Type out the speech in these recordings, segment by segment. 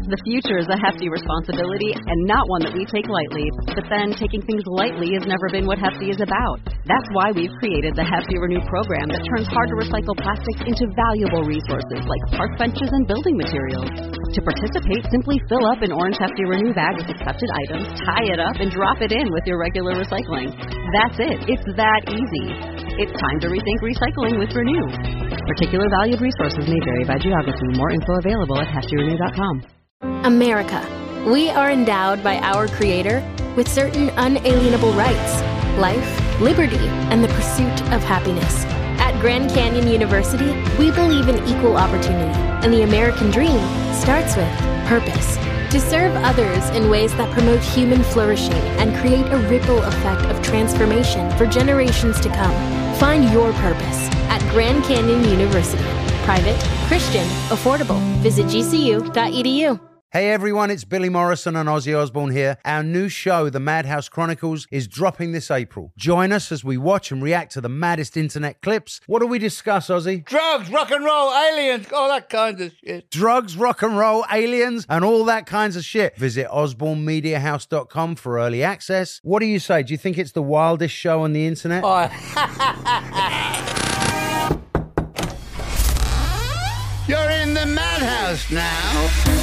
The future is a hefty responsibility and not one that we take lightly. But then taking things lightly has never been what Hefty is about. That's why we've created the Hefty Renew program that turns hard-to-recycle plastics into valuable resources like park benches and building materials. To participate, simply fill up an orange Hefty Renew bag with accepted items, tie it up, and drop it in with your regular recycling. That's it. It's that easy. It's time to rethink recycling with Renew. Particular valued resources may vary by geography. More info available at heftyrenew.com. America. We are endowed by our Creator with certain unalienable rights: life, liberty, and the pursuit of happiness. At Grand Canyon University, we believe in equal opportunity, and the American dream starts with purpose. To serve others in ways that promote human flourishing and create a ripple effect of transformation for generations to come. Find your purpose at Grand Canyon University. Private, Christian, affordable. Visit gcu.edu. Hey everyone, it's Billy Morrison and Ozzy Osbourne here. Our new show, The Madhouse Chronicles, is dropping this April. Join us as we watch and react to the maddest internet clips. What do we discuss, Ozzy? Drugs, rock and roll, aliens, all that kind of shit. Drugs, rock and roll, aliens, and all that kinds of shit. Visit osbornemediahouse.com for early access. What do you say? Do you think it's the wildest show on the internet? Oh. You're in the madhouse now.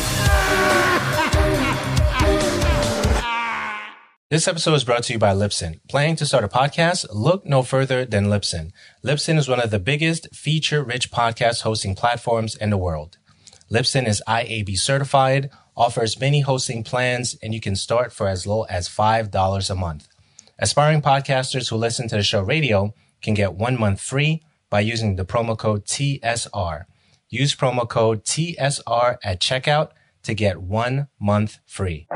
This episode is brought to you by Libsyn. Planning to start a podcast? Look no further than Libsyn. Libsyn is one of the biggest feature-rich podcast hosting platforms in the world. Libsyn is IAB certified, offers many hosting plans, and you can start for as low as $5 a month. Aspiring podcasters who listen to the show radio can get 1 month free by using the promo code TSR. Use promo code TSR at checkout to get 1 month free.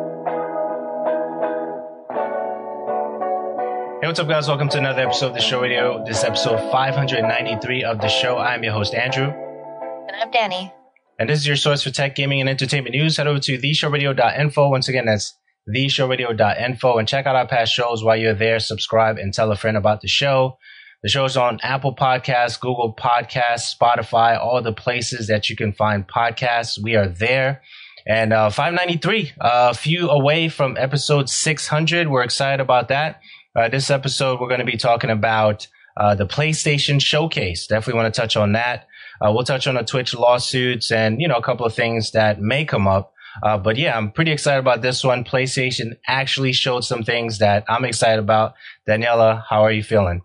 Hey, what's up, guys? Welcome to another episode of The Show Radio. This is episode 593 of The Show. I'm your host, Andrew. And I'm Danny. And this is your source for tech, gaming, and entertainment news. Head over to theshowradio.info. Once again, that's theshowradio.info. And check out our past shows. While you're there, subscribe and tell a friend about the show. The show's on Apple Podcasts, Google Podcasts, Spotify, all the places that you can find podcasts. We are there. And 593, a few away from episode 600. We're excited about that. This episode, we're going to be talking about the PlayStation Showcase. Definitely want to touch on that. We'll touch on the Twitch lawsuits and, a couple of things that may come up. But yeah, I'm pretty excited about this one. PlayStation actually showed some things that I'm excited about. Daniela, how are you feeling?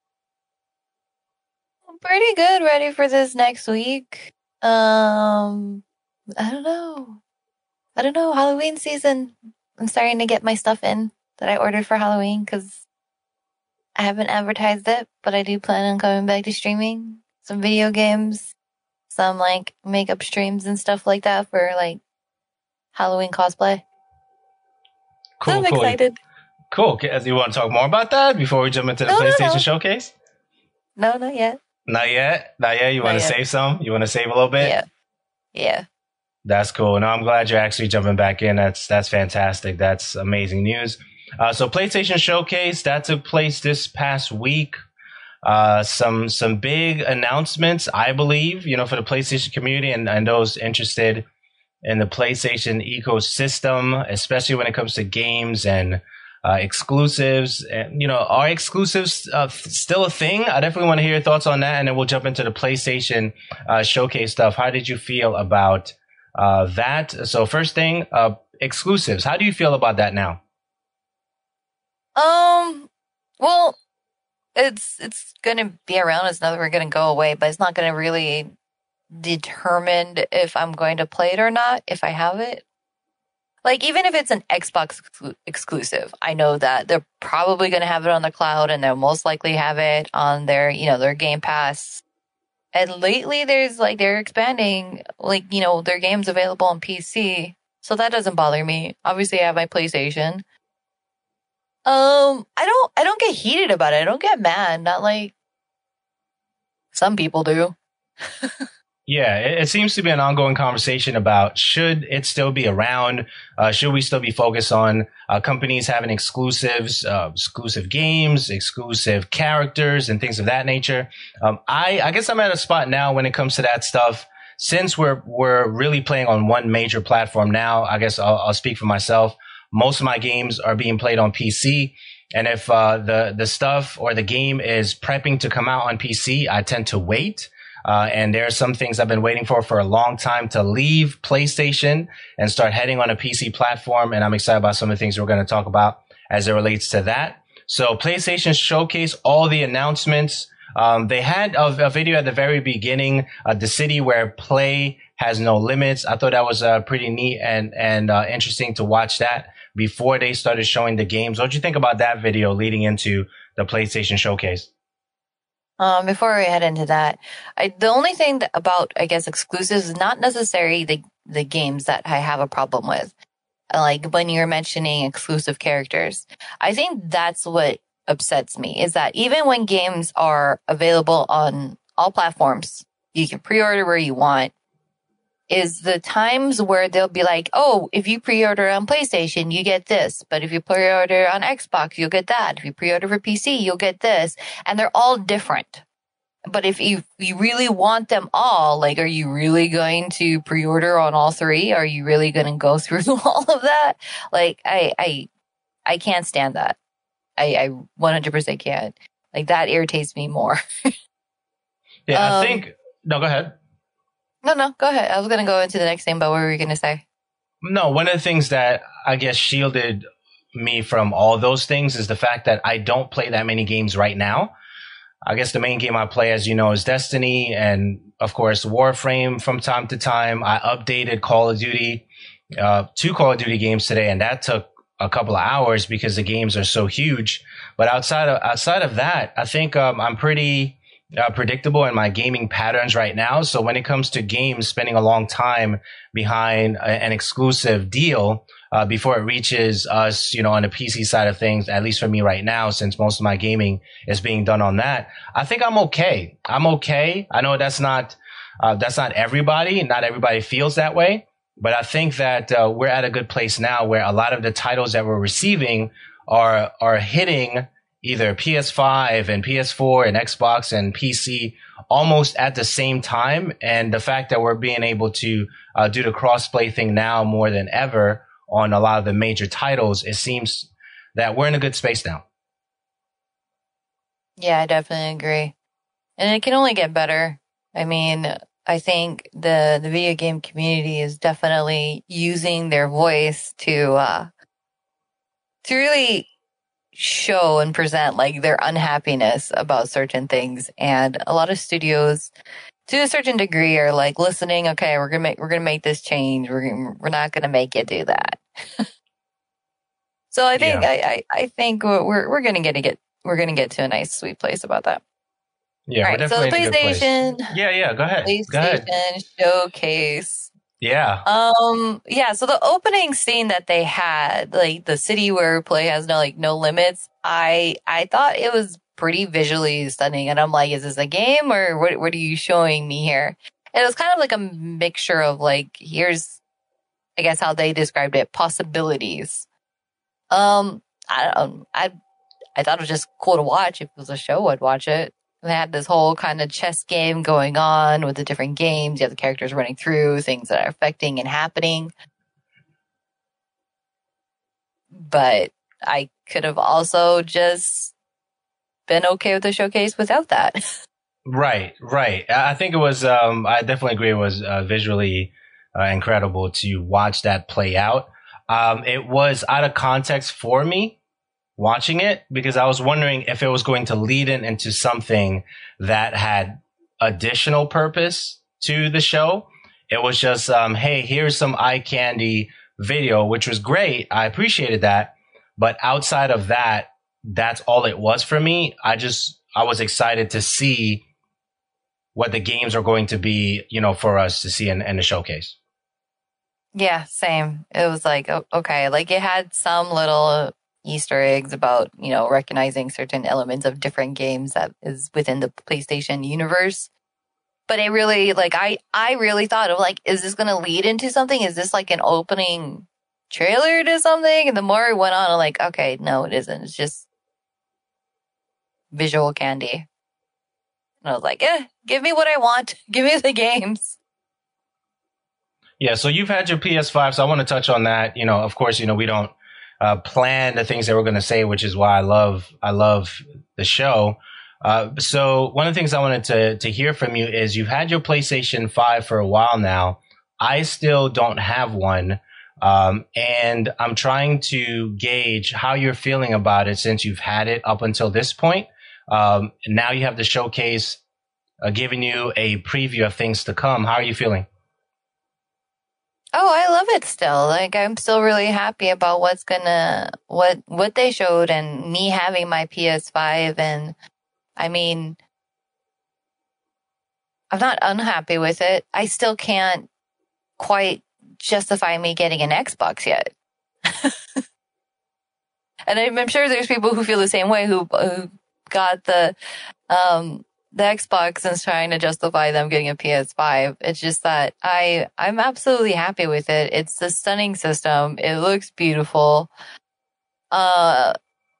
Pretty good. Ready for this next week. I don't know. Halloween season. I'm starting to get my stuff in that I ordered for Halloween because I haven't advertised it, but I do plan on coming back to streaming some video games, some makeup streams and stuff like that for Halloween cosplay. Cool. I'm excited. Cool. Do you want to talk more about that before we jump into the PlayStation Showcase? No, not yet. Not yet? You want to save some? You want to save a little bit? Yeah. That's cool. No, I'm glad you're actually jumping back in. That's fantastic. That's amazing news. So PlayStation Showcase, that took place this past week. Some big announcements, I believe, for the PlayStation community and those interested in the PlayStation ecosystem, especially when it comes to games and exclusives. And, are exclusives still a thing? I definitely want to hear your thoughts on that, and then we'll jump into the PlayStation Showcase stuff. How did you feel about that? So first thing, exclusives. How do you feel about that now? Well, it's gonna be around. It's never gonna go away, but it's not gonna really determine if I'm going to play it or not if I have it. Even if it's an Xbox exclusive, I know that they're probably going to have it on the cloud and they'll most likely have it on their, their Game Pass. And lately they're expanding, their games available on PC. So that doesn't bother me. Obviously I have my PlayStation. I don't get heated about it. I don't get mad. Not like some people do. Yeah, it seems to be an ongoing conversation about should it still be around? Should we still be focused on companies having exclusives, exclusive games, exclusive characters, and things of that nature? I guess I'm at a spot now when it comes to that stuff since we're really playing on one major platform now, I guess I'll speak for myself. Most of my games are being played on PC. And if the stuff or the game is prepping to come out on PC, I tend to wait. And there are some things I've been waiting for a long time to leave PlayStation and start heading on a PC platform. And I'm excited about some of the things we're going to talk about as it relates to that. So PlayStation Showcase, all the announcements. They had a video at the very beginning, the city where play has no limits. I thought that was pretty neat and interesting to watch that before they started showing the games. What did you think about that video leading into the PlayStation Showcase? Before we head into that, the only thing about, I guess, exclusives is not necessarily the games that I have a problem with. Like when you're mentioning exclusive characters, I think that's what upsets me, is that even when games are available on all platforms, you can pre-order where you want, is the times where they'll be like, oh, if you pre-order on PlayStation, you get this. But if you pre-order on Xbox, you'll get that. If you pre-order for PC, you'll get this. And they're all different. But if you really want them all, like, are you really going to pre-order on all three? Are you really going to go through all of that? Like, I can't stand that. I 100% can't. Like, that irritates me more. Yeah, I think... No, go ahead. No, go ahead. I was going to go into the next thing, but what were you going to say? No, one of the things that I guess shielded me from all those things is the fact that I don't play that many games right now. I guess the main game I play, as you know, is Destiny and, of course, Warframe from time to time. I updated Call of Duty, 2 Call of Duty games today, and that took a couple of hours because the games are so huge. But outside of that, I think I'm pretty predictable in my gaming patterns right now. So when it comes to games, spending a long time behind an exclusive deal before it reaches us, on the PC side of things, at least for me right now, since most of my gaming is being done on that, I think I'm okay. I know that's not everybody. Not everybody feels that way, but I think that we're at a good place now where a lot of the titles that we're receiving are hitting either PS5 and PS4 and Xbox and PC almost at the same time. And the fact that we're being able to do the crossplay thing now more than ever on a lot of the major titles, it seems that we're in a good space now. Yeah, I definitely agree. And it can only get better. I mean, I think the video game community is definitely using their voice to really show and present like their unhappiness about certain things. And a lot of studios, to a certain degree, are like listening. Okay, we're gonna make this change. We're not gonna make you do that. So I think I think we're gonna get to a nice sweet place about that. Yeah, all we're right, so the definitely in a good PlayStation. place. Yeah, go ahead. PlayStation Showcase. Yeah. Yeah, so the opening scene that they had, like the city where play has no limits, I thought it was pretty visually stunning. And I'm like, is this a game or what are you showing me here? And it was kind of like a mixture of like, here's, I guess how they described it, possibilities. I thought it was just cool to watch. If it was a show, I'd watch it. They had this whole kind of chess game going on with the different games. You have the characters running through things that are affecting and happening. But I could have also just been okay with the showcase without that. Right. I think it was, I definitely agree it was visually incredible to watch that play out. It was out of context for me watching it because I was wondering if it was going to lead into something that had additional purpose to the show. It was just, hey, here's some eye candy video, which was great. I appreciated that. But outside of that, that's all it was for me. I was excited to see what the games are going to be, for us to see in the showcase. Yeah, same. It was like, okay, like it had some little Easter eggs about, recognizing certain elements of different games that is within the PlayStation universe. But it really, like, I really thought of like, is this going to lead into something? Is this like an opening trailer to something? And the more it went on, I'm like, okay, no, it isn't. It's just visual candy. And I was like, give me what I want. Give me the games. Yeah, so you've had your PS5, so I want to touch on that. Of course, we don't plan the things that we're going to say, which is why I love the show. So one of the things I wanted to hear from you is you've had your PlayStation 5 for a while now. I still don't have one. And I'm trying to gauge how you're feeling about it since you've had it up until this point. Now you have the showcase giving you a preview of things to come. How are you feeling? Oh, I love it still. Like, I'm still really happy about what they showed and me having my PS5. And I mean, I'm not unhappy with it. I still can't quite justify me getting an Xbox yet. And I'm sure there's people who feel the same way who got the Xbox and is trying to justify them getting a PS5. It's just that I'm absolutely happy with it. It's a stunning system. It looks beautiful. I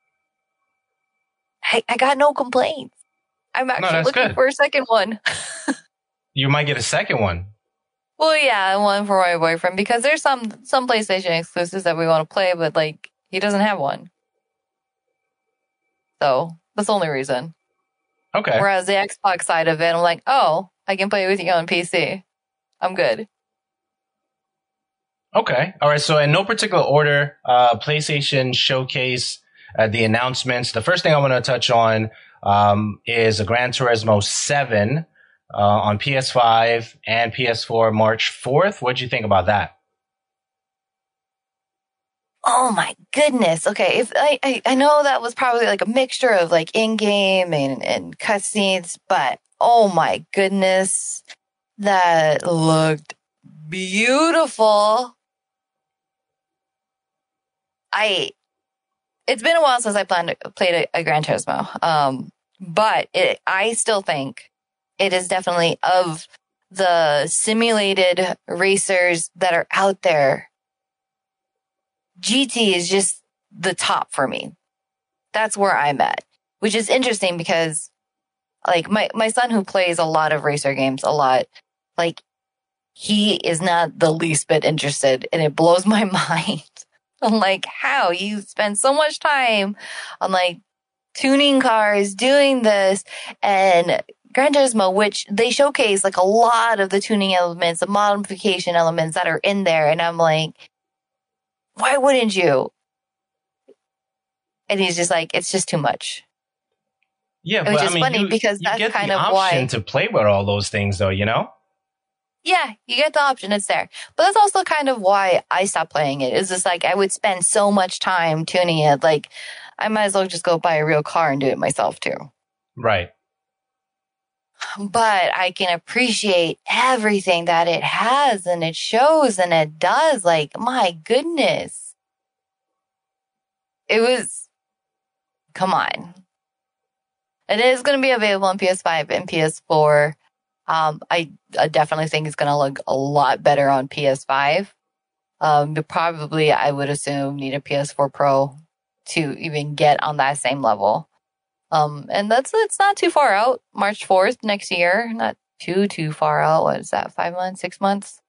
got no complaints. I'm actually looking for a second one. You might get a second one. Well, yeah, one for my boyfriend because there's some PlayStation exclusives that we want to play, but like he doesn't have one. So that's the only reason. Okay. Whereas the Xbox side of it, I'm like, oh, I can play with you on PC. I'm good. Okay. All right. So in no particular order, PlayStation Showcase, the announcements. The first thing I want to touch on is a Gran Turismo 7 on PS5 and PS4 March 4th. What'd you think about that? Oh my goodness. Okay. If I know that was probably like a mixture of like in-game and cutscenes, but oh my goodness, that looked beautiful. It's been a while since I played a Gran Turismo. But I still think it is definitely of the simulated racers that are out there. GT is just the top for me. That's where I'm at, which is interesting because like my son who plays a lot of racer games like he is not the least bit interested and it blows my mind. I'm like, how you spend so much time on like tuning cars, doing this and Gran Turismo, which they showcase like a lot of the tuning elements, the modification elements that are in there. And I'm like, why wouldn't you? And he's just like, it's just too much. Yeah, which is funny because that's get kind the of why. option to play with all those things, though, you know? Yeah, you get the option. It's there. But that's also kind of why I stopped playing it. It's just like I would spend so much time tuning it. Like, I might as well just go buy a real car and do it myself, too. Right. But I can appreciate everything that it has and it shows and it does. Like, my goodness. It was, come on. It is going to be available on PS5 and PS4. I definitely think it's going to look a lot better on PS5. But probably, I would assume, need a PS4 Pro to even get on that same level. And it's not too far out. March 4th next year. Not too far out. What is that? 5 months, 6 months?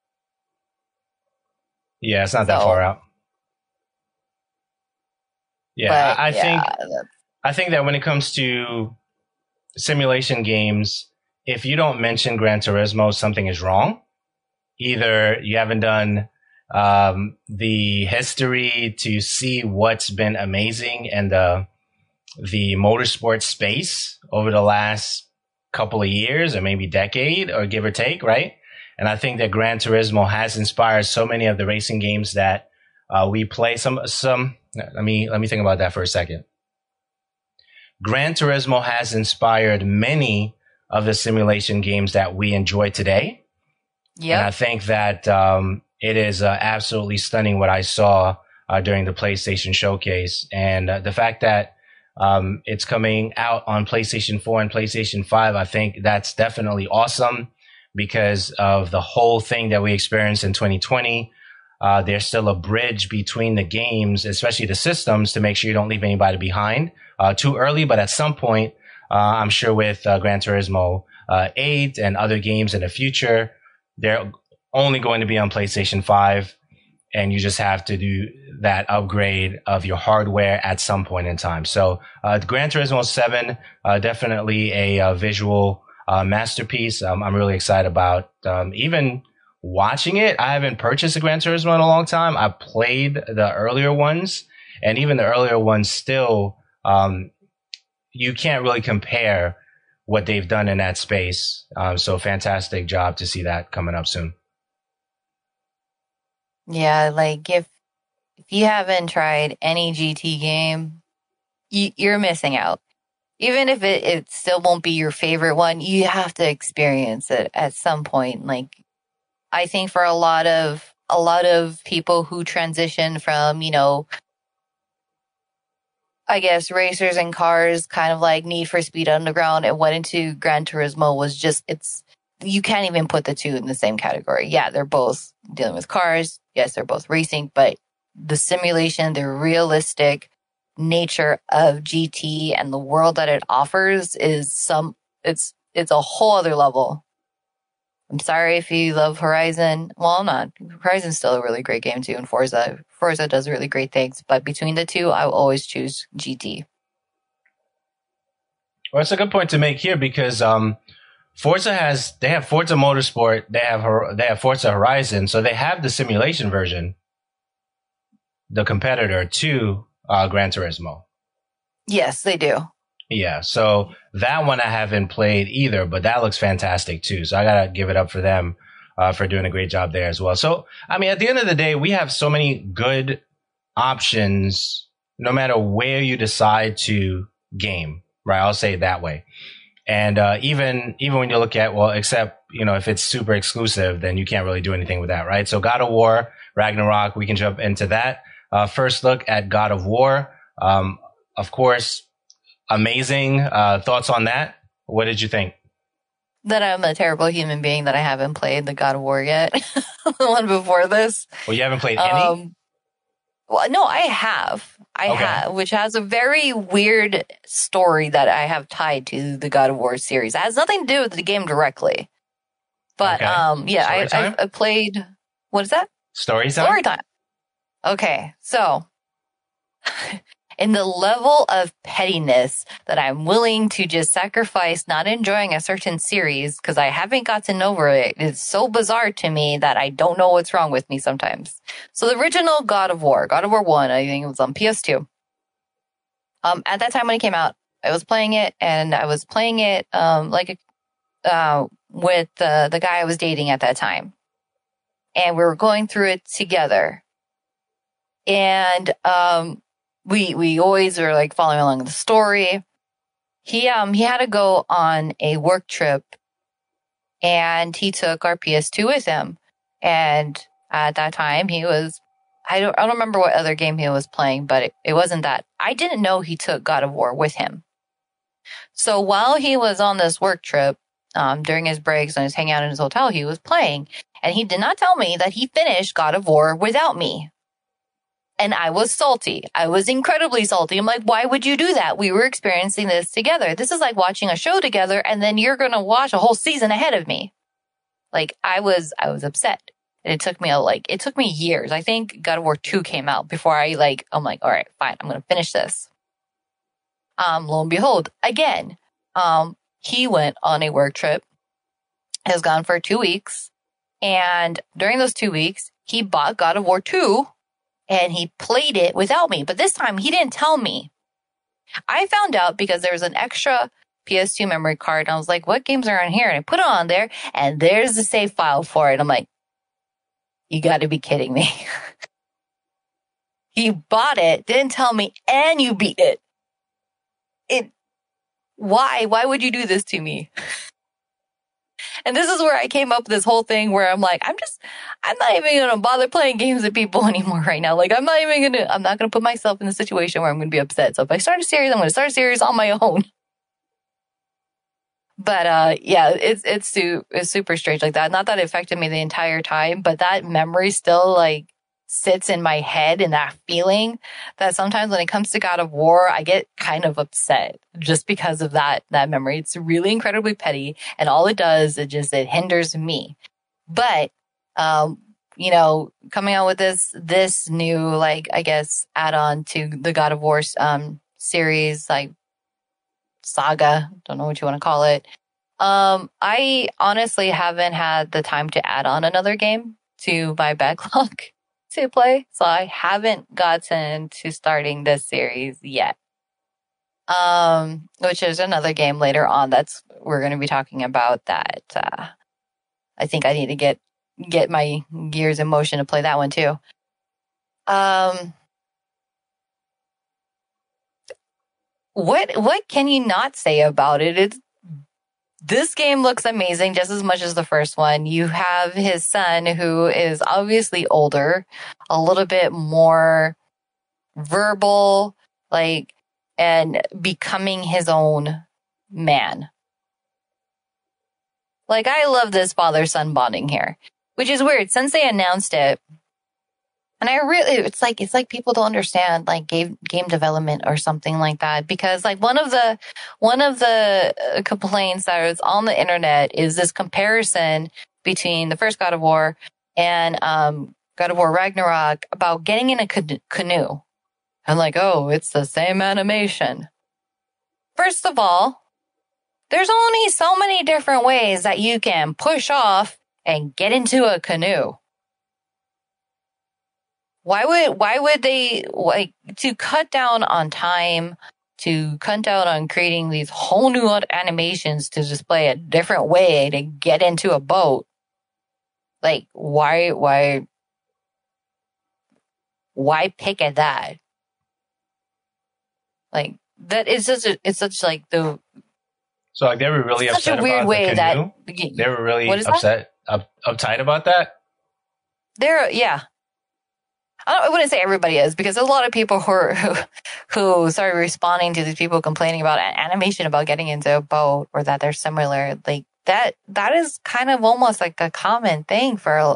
Yeah, it's not that far out. Yeah, I think that when it comes to simulation games, if you don't mention Gran Turismo, something is wrong. Either you haven't done the history to see what's been amazing and the motorsport space over the last couple of years or maybe decade or give or take, right? And I think that Gran Turismo has inspired so many of the racing games that we play. Let me think about that for a second. Gran Turismo has inspired many of the simulation games that we enjoy today. Yeah, and I think that it is absolutely stunning what I saw during the PlayStation Showcase, and the fact that it's coming out on PlayStation 4 and PlayStation 5. I think that's definitely awesome because of the whole thing that we experienced in 2020. There's still a bridge between the games, especially the systems, to make sure you don't leave anybody behind too early. But at some point, I'm sure with Gran Turismo 8 and other games in the future, they're only going to be on PlayStation 5, and you just have to do that upgrade of your hardware at some point in time. So Gran Turismo 7, definitely a visual masterpiece. I'm really excited about even watching it. I haven't purchased a Gran Turismo in a long time. I played the earlier ones, and even the earlier ones still, you can't really compare what they've done in that space. So fantastic job to see that coming up soon. Yeah, like if you haven't tried any GT game, you're missing out. Even if it still won't be your favorite one, you have to experience it at some point. Like, I think for a lot of people who transition from, I guess racers and cars, kind of like Need for Speed Underground, and went into Gran Turismo, was just, you can't even put the two in the same category. Yeah, they're both dealing with cars. Yes, they're both racing, but the simulation, the realistic nature of GT and the world that it offers is it's a whole other level. I'm sorry if you love Horizon. Well, not. Horizon's still a really great game too, and Forza does really great things. But between the two, I will always choose GT. Well, it's a good point to make here because Forza they have Forza Motorsport, they have Forza Horizon, so they have the simulation version, the competitor to Gran Turismo. Yes, they do. Yeah, so that one I haven't played either, but that looks fantastic too. So I gotta give it up for them for doing a great job there as well. So, I mean, at the end of the day, we have so many good options no matter where you decide to game, right? I'll say it that way. And even when you look at, well, except, if it's super exclusive, then you can't really do anything with that, right? So God of War, Ragnarok, we can jump into that. First look at God of War. Of course, amazing. Thoughts on that? What did you think? That I'm a terrible human being that I haven't played the God of War yet. The one before this. Well, you haven't played any? Well, no, I have. I have, which has a very weird story that I have tied to the God of War series. It has nothing to do with the game directly. But, yeah, I played, what is that? Story time? Story time. Okay, so in the level of pettiness that I'm willing to just sacrifice not enjoying a certain series because I haven't gotten over it, it's so bizarre to me that I don't know what's wrong with me sometimes. So the original God of War 1, I think it was on PS2. At that time when it came out, I was playing it, and I was playing it with the guy I was dating at that time. And we were going through it together. And we always were like following along the story. He had to go on a work trip, and he took our PS2 with him. And at that time he was, I don't remember what other game he was playing, but it wasn't that. I didn't know he took God of War with him. So while he was on this work trip, during his breaks and he was hanging out in his hotel, he was playing, and he did not tell me that he finished God of War without me. And I was salty. I was incredibly salty. I'm like, why would you do that? We were experiencing this together. This is like watching a show together, and then you're going to watch a whole season ahead of me. Like, I was upset. And it took me years. I think God of War 2 came out before I'm like, all right, fine. I'm going to finish this. Lo and behold, again, he went on a work trip, has gone for 2 weeks. And during those 2 weeks, he bought God of War 2 and he played it without me. But this time he didn't tell me. I found out because there was an extra PS2 memory card. And I was like, what games are on here? And I put it on there, and there's the save file for it. I'm like, you got to be kidding me. You bought it, didn't tell me, and you beat it. Why? Why would you do this to me? And this is where I came up with this whole thing where I'm like, I'm not even going to bother playing games with people anymore right now. Like, I'm not going to put myself in a situation where I'm going to be upset. So if I start a series, I'm going to start a series on my own. But, yeah, it's super strange like that. Not that it affected me the entire time, but that memory still like sits in my head, and that feeling that sometimes when it comes to God of War, I get kind of upset just because of that memory. It's really incredibly petty, and all it does is it hinders me. But Coming out with this new, like, I guess, add-on to the God of War series, like saga, don't know what you want to call it. I honestly haven't had the time to add on another game to my backlog to play, so I haven't gotten to starting this series yet. Which is another game later on we're going to be talking about that. I think I need to get my gears in motion to play that one too. What can you not say about it? This game looks amazing just as much as the first one. You have his son, who is obviously older, a little bit more verbal, and becoming his own man. Like, I love this father-son bonding here, which is weird since they announced it. And it's like people don't understand, like, game development or something like that, because, like, one of the complaints that is on the internet is this comparison between the first God of War and God of War Ragnarok about getting in a canoe. And like, oh, it's the same animation. First of all, there's only so many different ways that you can push off and get into a canoe. Why would they, like, to cut down on time, to cut down on creating these whole new animations to display a different way to get into a boat? Like, why pick at that? Like, that is it's such like the. So, like, they were really upset such a weird about way the canoe? that They were really uptight about that? Yeah. I wouldn't say everybody is, because there's a lot of people who started responding to these people complaining about animation about getting into a boat, or that they're similar. Like, that is kind of almost like a common thing for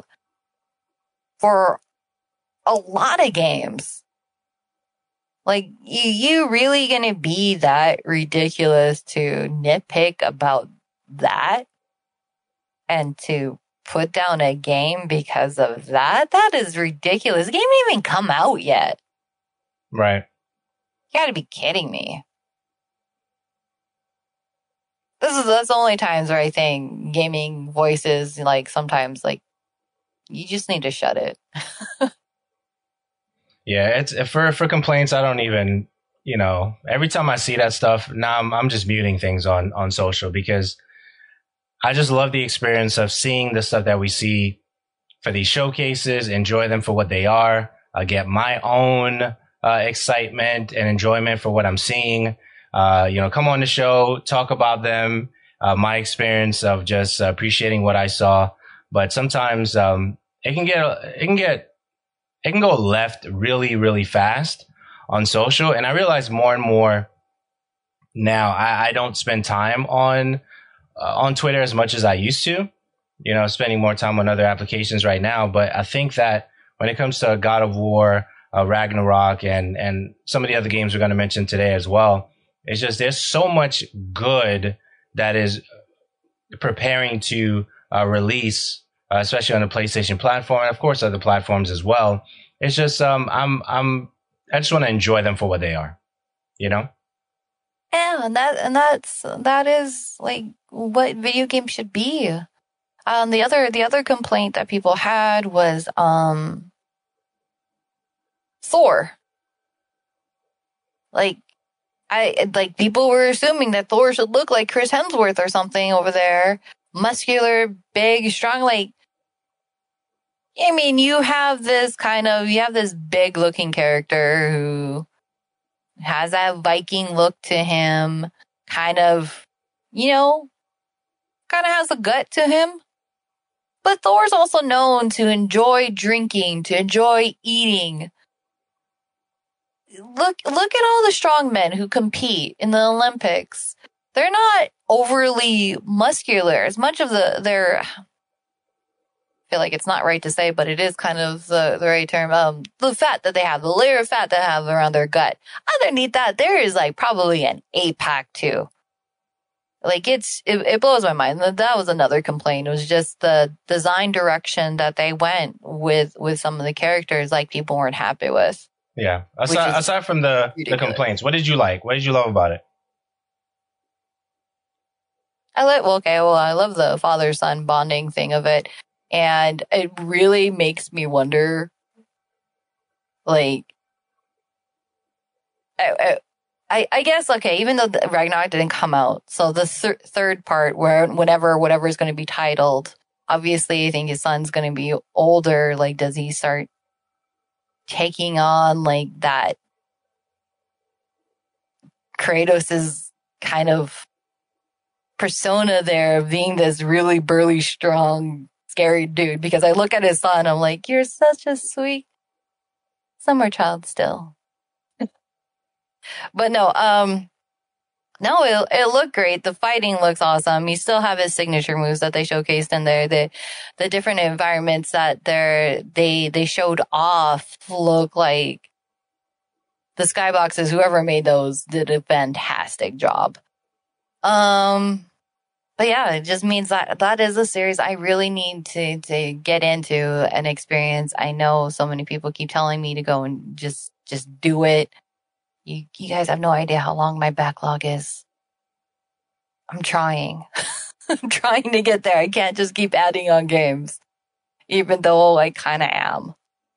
a lot of games. Like, you really gonna be that ridiculous to nitpick about that and to put down a game because of that? That is ridiculous. The game didn't even come out yet. Right. You gotta be kidding me. That's the only times where I think gaming voices, like, sometimes, like, you just need to shut it. Yeah, it's for complaints. I don't even, every time I see that stuff, now I'm just muting things on social, because I just love the experience of seeing the stuff that we see for these showcases, enjoy them for what they are, get my own excitement and enjoyment for what I'm seeing. Come on the show, talk about them, my experience of just appreciating what I saw. But sometimes it can go left really, really fast on social. And I realize more and more now I don't spend time on Twitter as much as I used to, spending more time on other applications right now. But I think that when it comes to God of War, Ragnarok, and some of the other games we're going to mention today as well, it's just there's so much good that is preparing to release, especially on the PlayStation platform, and of course other platforms as well. It's just I just want to enjoy them for what they are, Yeah, and that is like what video games should be. The other complaint that people had was Thor. People were assuming that Thor should look like Chris Hemsworth or something over there, muscular, big, strong. Like, I mean, you have this big looking character who has that Viking look to him, kind of has a gut to him. But Thor's also known to enjoy drinking, to enjoy eating. Look at all the strong men who compete in the Olympics. They're not overly muscular. As much of their, I feel like it's not right to say, but it is kind of the right term. The fat that they have, the layer of fat that they have around their gut. Underneath that, there is like probably an 8-pack too. Like it blows my mind. That was another complaint. It was just the design direction that they went with some of the characters, like people weren't happy with. Yeah. Aside from the complaints, what did you like? What did you love about it? I love the father-son bonding thing of it. And it really makes me wonder, like, I guess, okay, even though Ragnarok didn't come out, so the third part where whatever is going to be titled, obviously I think his son's going to be older. Like, does he start taking on, like, that Kratos' kind of persona there of being this really burly, strong, scary dude? Because I look at his son, I'm like, you're such a sweet summer child still. But no, it looked great. The fighting looks awesome. You still have his signature moves that they showcased in there. The different environments that they showed off look like the skyboxes. Whoever made those did a fantastic job. But yeah, it just means that is a series I really need to get into and experience. I know so many people keep telling me to go and just do it. You guys have no idea how long my backlog is. I'm trying. I'm trying to get there. I can't just keep adding on games, even though I kind of am.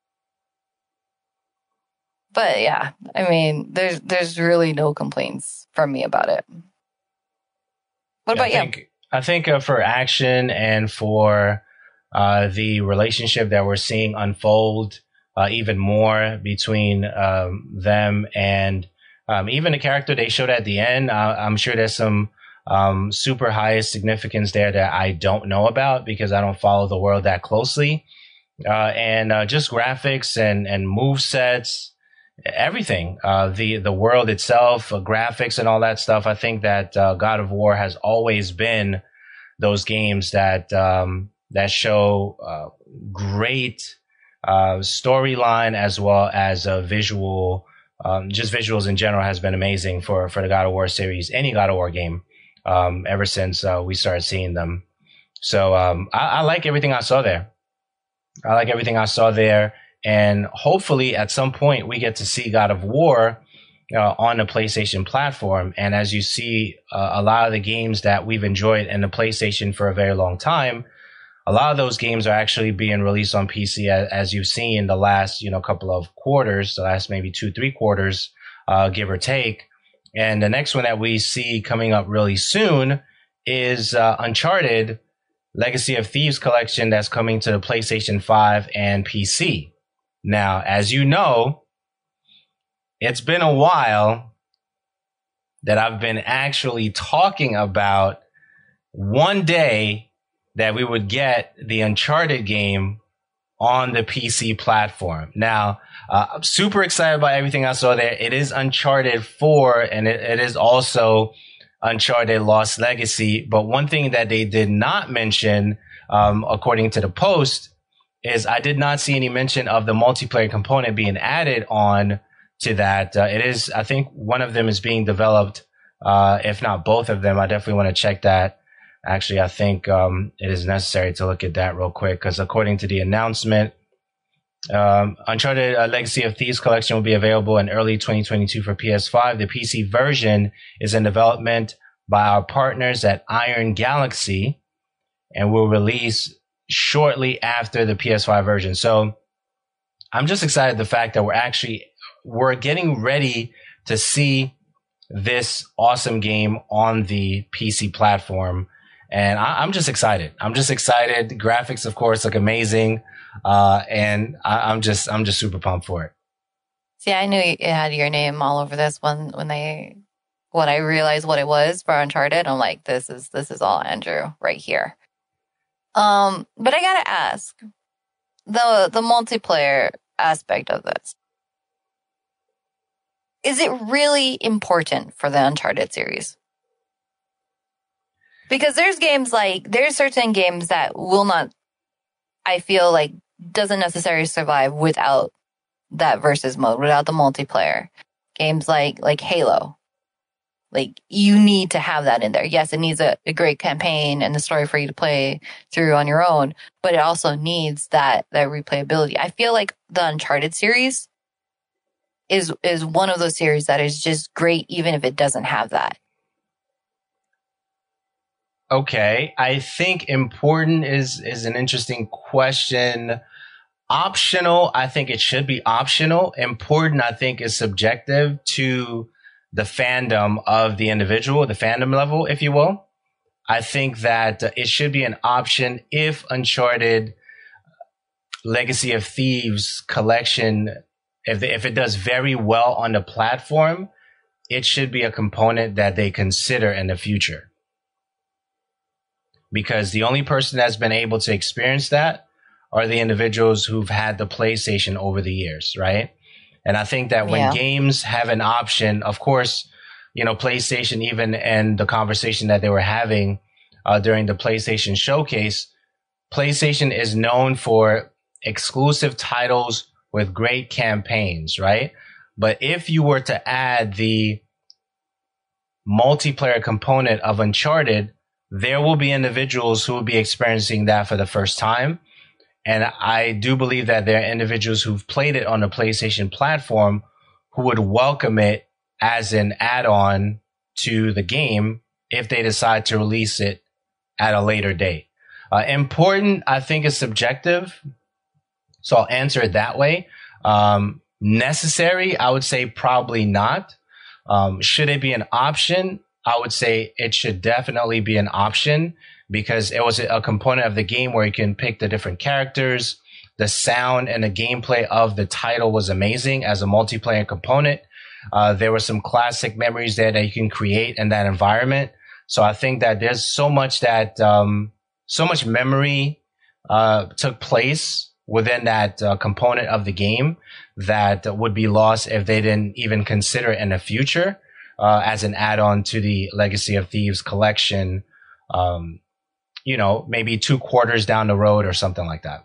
But yeah, I mean, there's really no complaints from me about it. What about you? I think for action and for the relationship that we're seeing unfold even more between them and even the character they showed at the end. I'm sure there's some super high significance there that I don't know about because I don't follow the world that closely. And just graphics and move sets, everything, the world itself, graphics and all that stuff. I think that God of War has always been those games that show great storyline as well as visual, just visuals in general has been amazing for the God of War series, any God of War game, ever since we started seeing them. So I like everything I saw there. And hopefully at some point we get to see God of War on the PlayStation platform. And as you see, a lot of the games that we've enjoyed in the PlayStation for a very long time, a lot of those games are actually being released on PC, as you've seen the last, couple of quarters, the last maybe 2-3 quarters, give or take. And the next one that we see coming up really soon is Uncharted Legacy of Thieves collection that's coming to the PlayStation 5 and PC. Now, as you know, it's been a while that I've been actually talking about one day that we would get the Uncharted game on the PC platform. Now, I'm super excited about everything I saw there. It is Uncharted 4, and it is also Uncharted Lost Legacy. But one thing that they did not mention, according to the post, is I did not see any mention of the multiplayer component being added on to that. It is, I think one of them is being developed, if not both of them. I definitely want to check that. Actually, I think it is necessary to look at that real quick because according to the announcement, Uncharted Legacy of Thieves collection will be available in early 2022 for PS5. The PC version is in development by our partners at Iron Galaxy and will release shortly after the PS5 version. So I'm just excited the fact that we're getting ready to see this awesome game on the PC platform. And I'm just excited. The graphics, of course, look amazing. And I'm just super pumped for it. See, I knew it had your name all over this one when I realized what it was for Uncharted. I'm like, this is all Andrew right here. But I gotta ask, the multiplayer aspect of this, is it really important for the Uncharted series? Because there's certain games that will not, I feel like, doesn't necessarily survive without that versus mode, without the multiplayer. Games like Halo. Like, you need to have that in there. Yes, it needs a great campaign and the story for you to play through on your own, but it also needs that replayability. I feel like the Uncharted series is one of those series that is just great, even if it doesn't have that. Okay, I think important is an interesting question. Optional, I think it should be optional. Important, I think, is subjective to the fandom of the individual, the fandom level, if you will. I think that it should be an option if Uncharted Legacy of Thieves collection, if it does very well on the platform, it should be a component that they consider in the future. Because the only person that's been able to experience that are the individuals who've had the PlayStation over the years, right? And I think that when games have an option, of course, you know, PlayStation, even in the conversation that they were having during the PlayStation showcase, PlayStation is known for exclusive titles with great campaigns, right? But if you were to add the multiplayer component of Uncharted, there will be individuals who will be experiencing that for the first time. And I do believe that there are individuals who've played it on the PlayStation platform who would welcome it as an add-on to the game if they decide to release it at a later date. Important, I think, is subjective. So I'll answer it that way. Necessary, I would say probably not. Should it be an option? I would say it should definitely be an option, because it was a component of the game where you can pick the different characters. The sound and the gameplay of the title was amazing as a multiplayer component. There were some classic memories there that you can create in that environment. So I think that there's so much that, so much memory took place within that component of the game that would be lost if they didn't even consider it in the future as an add-on to the Legacy of Thieves collection. You know, maybe 2 quarters down the road or something like that.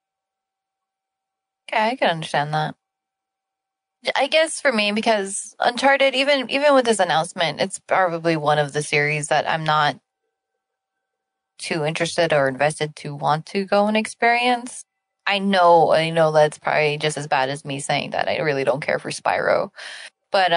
Okay, I can understand that. I guess for me, because Uncharted, even with this announcement, it's probably one of the series that I'm not too interested or invested to want to go and experience. I know that's probably just as bad as me saying that I really don't care for Spyro. But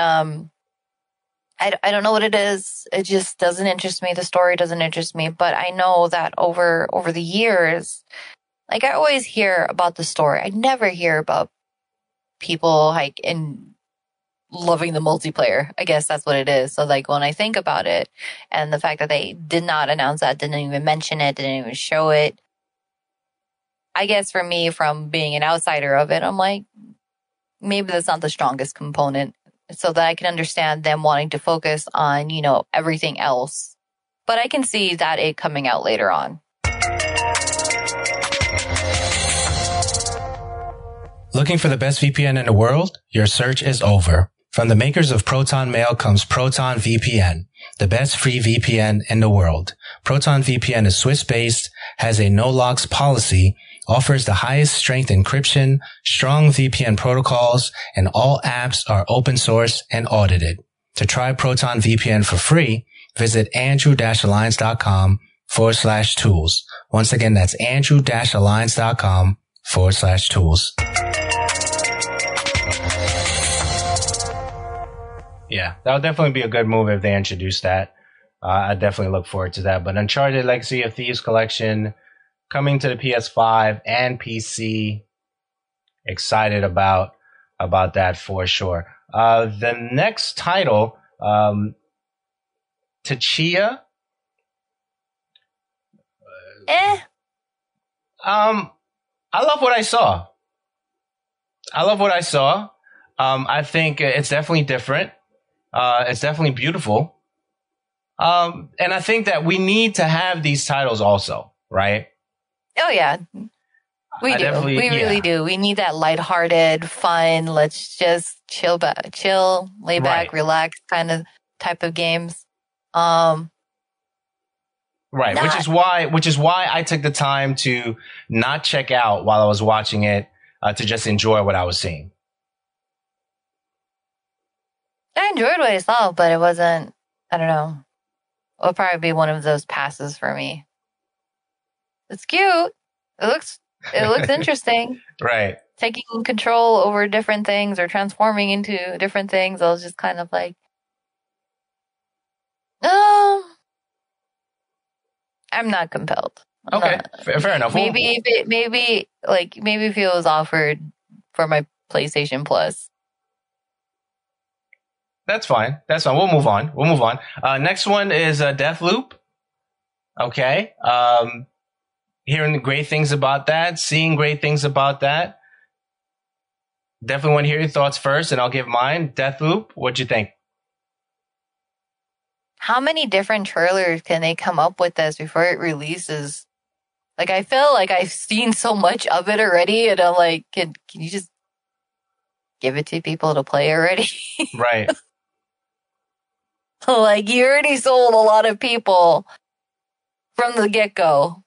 I don't know what it is. It just doesn't interest me. The story doesn't interest me. But I know that over the years, like, I always hear about the story. I never hear about people like in loving the multiplayer. I guess that's what it is. So like, when I think about it, and the fact that they did not announce that, didn't even mention it, didn't even show it, I guess for me, from being an outsider of it, I'm like, maybe that's not the strongest component. So that I can understand them wanting to focus on, you know, everything else. But I can see that it coming out later on. Looking for the best VPN in the world? Your search is over. From the makers of Proton Mail comes Proton VPN, the best free VPN in the world. Proton VPN is Swiss-based, has a no-logs policy, offers the highest strength encryption, strong VPN protocols, and all apps are open source and audited. To try Proton VPN for free, visit andrew-alliance.com/tools. Once again, that's andrew-alliance.com/tools. Yeah, that would definitely be a good move if they introduce that. I definitely look forward to that. But Uncharted Legacy of Thieves Collection coming to the PS5 and PC. Excited about that for sure. The next title, Tchia. I love what I saw. I think it's definitely different. It's definitely beautiful. And I think that we need to have these titles also, right? Oh, yeah. We do. We really do. We need that lighthearted, fun, let's just chill, lay back, relax kind of type of games. Right. Which is why I took the time to not check out while I was watching it, to just enjoy what I was seeing. I enjoyed what I saw, but it wasn't I don't know. It'll probably be one of those passes for me. It's cute. It looks interesting. Right. Taking control over different things or transforming into different things. I was just kind of like, I'm not compelled. Okay, fair enough. Maybe if it was offered for my PlayStation Plus. That's fine. We'll move on. Next one is Deathloop. Okay. Hearing great things about that, seeing great things about that. Definitely want to hear your thoughts first, and I'll give mine. Deathloop, what'd you think? How many different trailers can they come up with this before it releases? Like, I feel like I've seen so much of it already, and I'm like, can you just give it to people to play already? Right. Like, you already sold a lot of people from the get-go.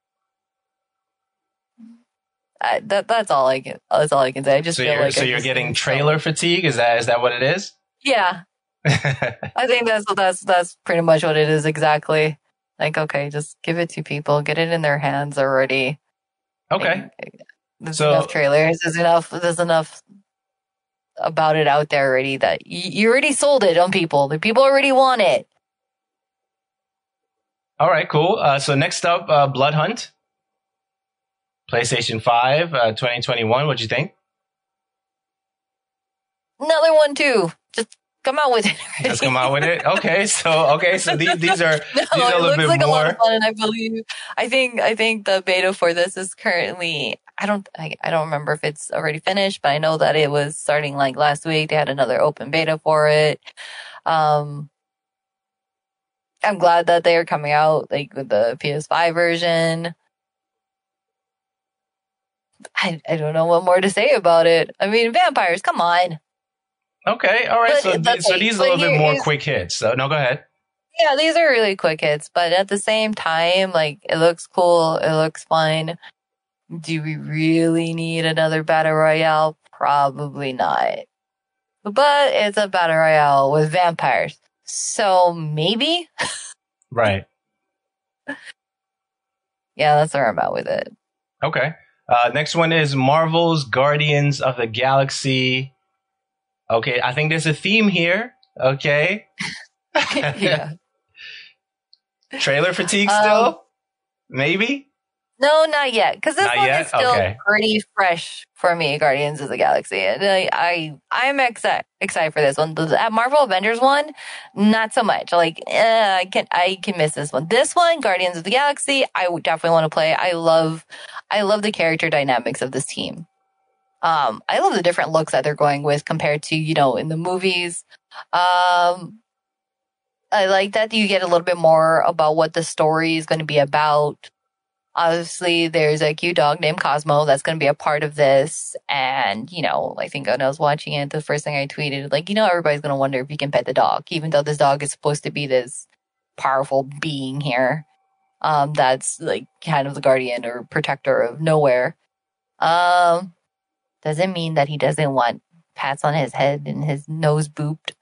That's all I can say. I just feel like you're getting trailer fatigue. Is that what it is? Yeah. I think that's pretty much what it is exactly. Like, okay, just give it to people, get it in their hands already. Okay. There's enough trailers. There's enough about it out there already that you already sold it on people. The people already want it. All right, cool. So next up, Blood Hunt. PlayStation 5, 2021. What'd you think? Another one too. Just come out with it already. Just come out with it. Okay, so these are a little bit like more. A lot of fun, and I think the beta for this is currently. I don't remember if it's already finished, but I know that it was starting like last week. They had another open beta for it. I'm glad that they are coming out like with the PS5 version. I don't know what more to say about it. I mean, vampires, come on. Okay, all right. So these are a little bit more quick hits. So no, go ahead. Yeah, these are really quick hits, but at the same time, like, it looks cool. It looks fun. Do we really need another battle royale? Probably not. But it's a battle royale with vampires, so maybe. Right. Yeah, that's where I'm at with it. Okay. Next one is Marvel's Guardians of the Galaxy. Okay, I think there's a theme here. Okay. Yeah. Trailer fatigue still? Maybe? No, not yet. Because this one is still pretty fresh for me, Guardians of the Galaxy. And I'm excited for this one. The Marvel Avengers one, not so much. Like, I can miss this one. This one, Guardians of the Galaxy, I would definitely want to play. I love the character dynamics of this team. I love the different looks that they're going with compared to, in the movies. I like that you get a little bit more about what the story is going to be about. Obviously, there's a cute dog named Cosmo that's going to be a part of this. And, I think when I was watching it, the first thing I tweeted, like, everybody's going to wonder if you can pet the dog, even though this dog is supposed to be this powerful being here. That's like kind of the guardian or protector of nowhere. Doesn't mean that he doesn't want pats on his head and his nose booped.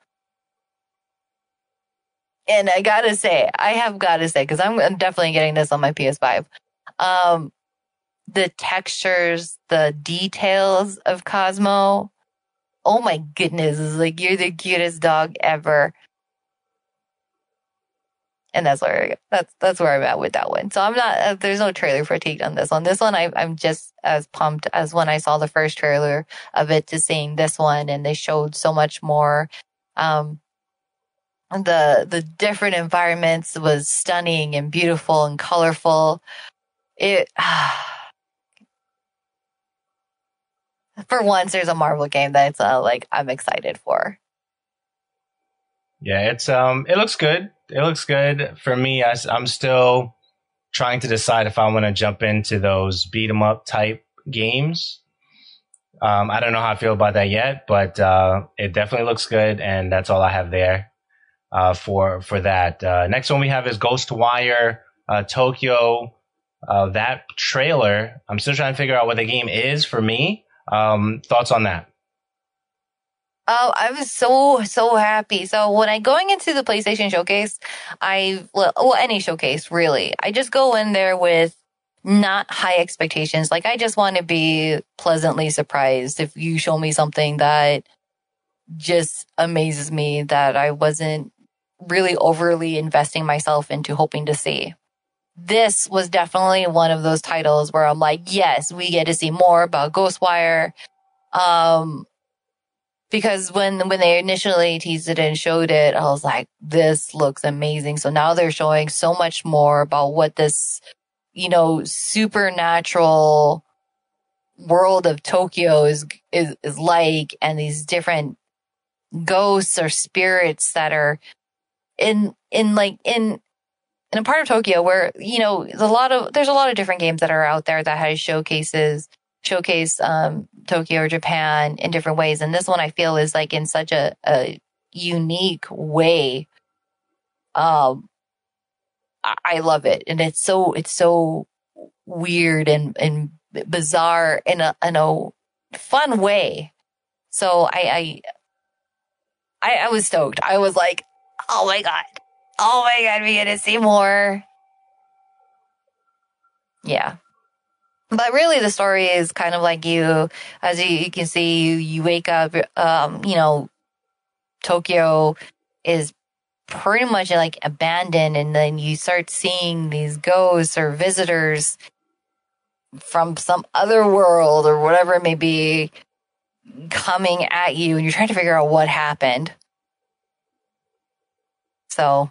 And I have got to say, because I'm definitely getting this on my PS5. The textures, the details of Cosmo. Oh my goodness, it's like, you're the cutest dog ever. And that's where I'm at with that one. So I'm not, there's no trailer fatigue on this one. This one, I'm just as pumped as when I saw the first trailer of it to seeing this one, and they showed so much more. The different environments was stunning and beautiful and colorful. For once, there's a Marvel game that's I'm excited for. Yeah, it looks good. It looks good for me. I'm still trying to decide if I want to jump into those beat 'em up type games. I don't know how I feel about that yet, but it definitely looks good, and that's all I have there for that. Next one we have is Ghostwire Tokyo. That trailer, I'm still trying to figure out what the game is for me. Thoughts on that? Oh, I was so happy. So when I going into the PlayStation Showcase, any showcase really, I just go in there with not high expectations. Like, I just want to be pleasantly surprised if you show me something that just amazes me that I wasn't really overly investing myself into hoping to see. This was definitely one of those titles where I'm like, yes, we get to see more about Ghostwire. Because when they initially teased it and showed it, I was like, this looks amazing. So now they're showing so much more about what this, supernatural world of Tokyo is like, and these different ghosts or spirits that are in a part of Tokyo where, there's a lot of different games that are out there that has showcase Tokyo or Japan in different ways. And this one I feel is like in such a unique way. I love it. And it's so weird and bizarre in a fun way. So I was stoked. I was like, oh my God, we get to see more. Yeah. But really, the story is kind of like as you can see, you wake up, Tokyo is pretty much like abandoned, and then you start seeing these ghosts or visitors from some other world or whatever it may be coming at you, and you're trying to figure out what happened. So,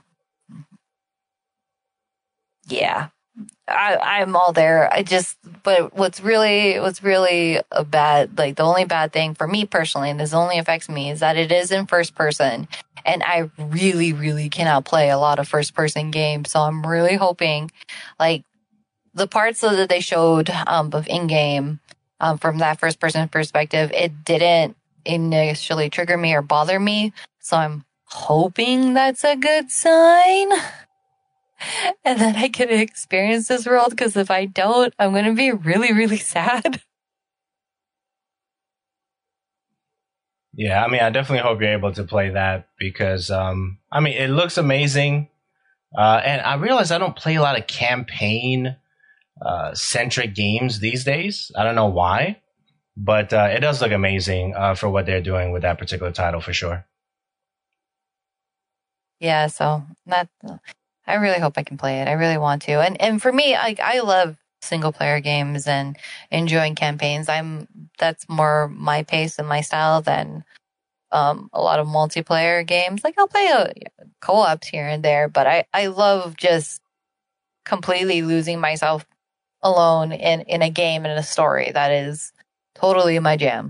yeah. I'm all there. But what's really a bad, like the only bad thing for me personally, and this only affects me, is that it is in first person. And I really, really cannot play a lot of first person games. So I'm really hoping, like, the parts that they showed of in-game from that first person perspective, it didn't initially trigger me or bother me. So I'm hoping that's a good sign. And then I can experience this world, because if I don't, I'm going to be really, really sad. Yeah, I mean, I definitely hope you're able to play that because, it looks amazing. And I realize I don't play a lot of campaign-centric games these days. I don't know why, but it does look amazing for what they're doing with that particular title for sure. Yeah, so I really hope I can play it. I really want to. And for me, I love single player games and enjoying campaigns. That's more my pace and my style than a lot of multiplayer games. Like, I'll play co-ops here and there, but I love just completely losing myself alone in a game and in a story. That is totally my jam.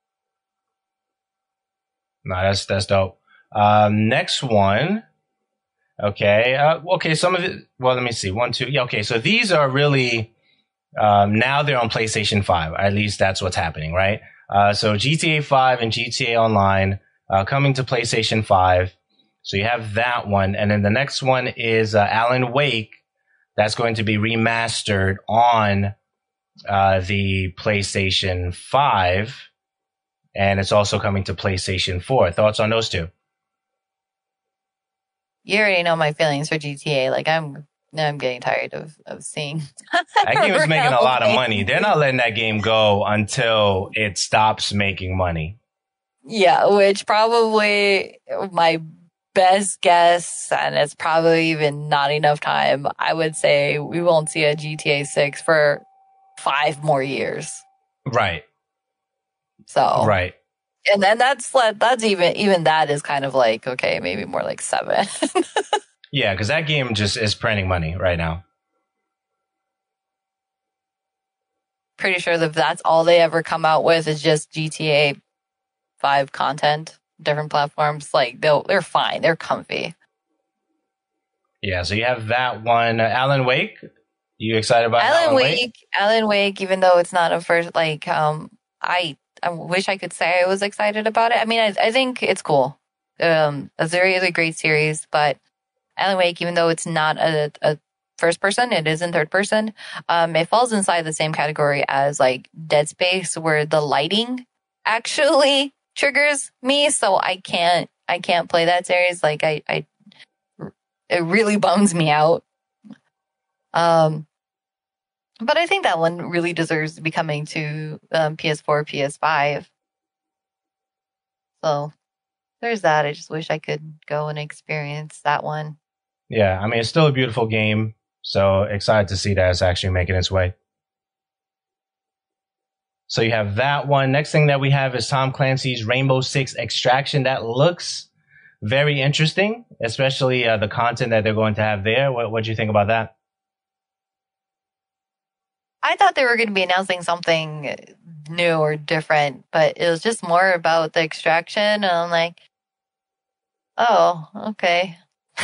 No, that's dope. Next one. Okay. Some of it. Well, let me see. 1, 2. Yeah. Okay. So these are really now they're on PlayStation 5. At least that's what's happening, right? So GTA 5 and GTA Online coming to PlayStation 5. So you have that one, and then the next one is Alan Wake. That's going to be remastered on the PlayStation 5, and it's also coming to PlayStation 4. Thoughts on those two? You already know my feelings for GTA. Like, I'm getting tired of seeing. That game is making a lot of money. They're not letting that game go until it stops making money. Yeah, which probably my best guess, and it's probably even not enough time, I would say we won't see a GTA 6 for 5 more years. Right. So. Right. And then that's even that is kind of like, okay, maybe more like 7. Yeah, because that game just is printing money right now. Pretty sure that that's all they ever come out with is just GTA 5 content, different platforms. Like, they're fine, they're comfy. Yeah, so you have that one. Alan Wake. You excited about Alan Wake? Alan Wake, even though it's not a first, like, I wish I could say I was excited about it. I mean, I think it's cool. It's a really great series, but Alan Wake, even though it's not a first person, it is in third person. It falls inside the same category as like Dead Space, where the lighting actually triggers me, so I can't play that series. Like it really bums me out. But I think that one really deserves to be coming to PS4, PS5. So there's that. I just wish I could go and experience that one. Yeah, I mean, it's still a beautiful game. So excited to see that it's actually making its way. So you have that one. Next thing that we have is Tom Clancy's Rainbow Six Extraction. That looks very interesting, especially the content that they're going to have there. What do you think about that? I thought they were going to be announcing something new or different, but it was just more about the extraction. And I'm like, oh, okay.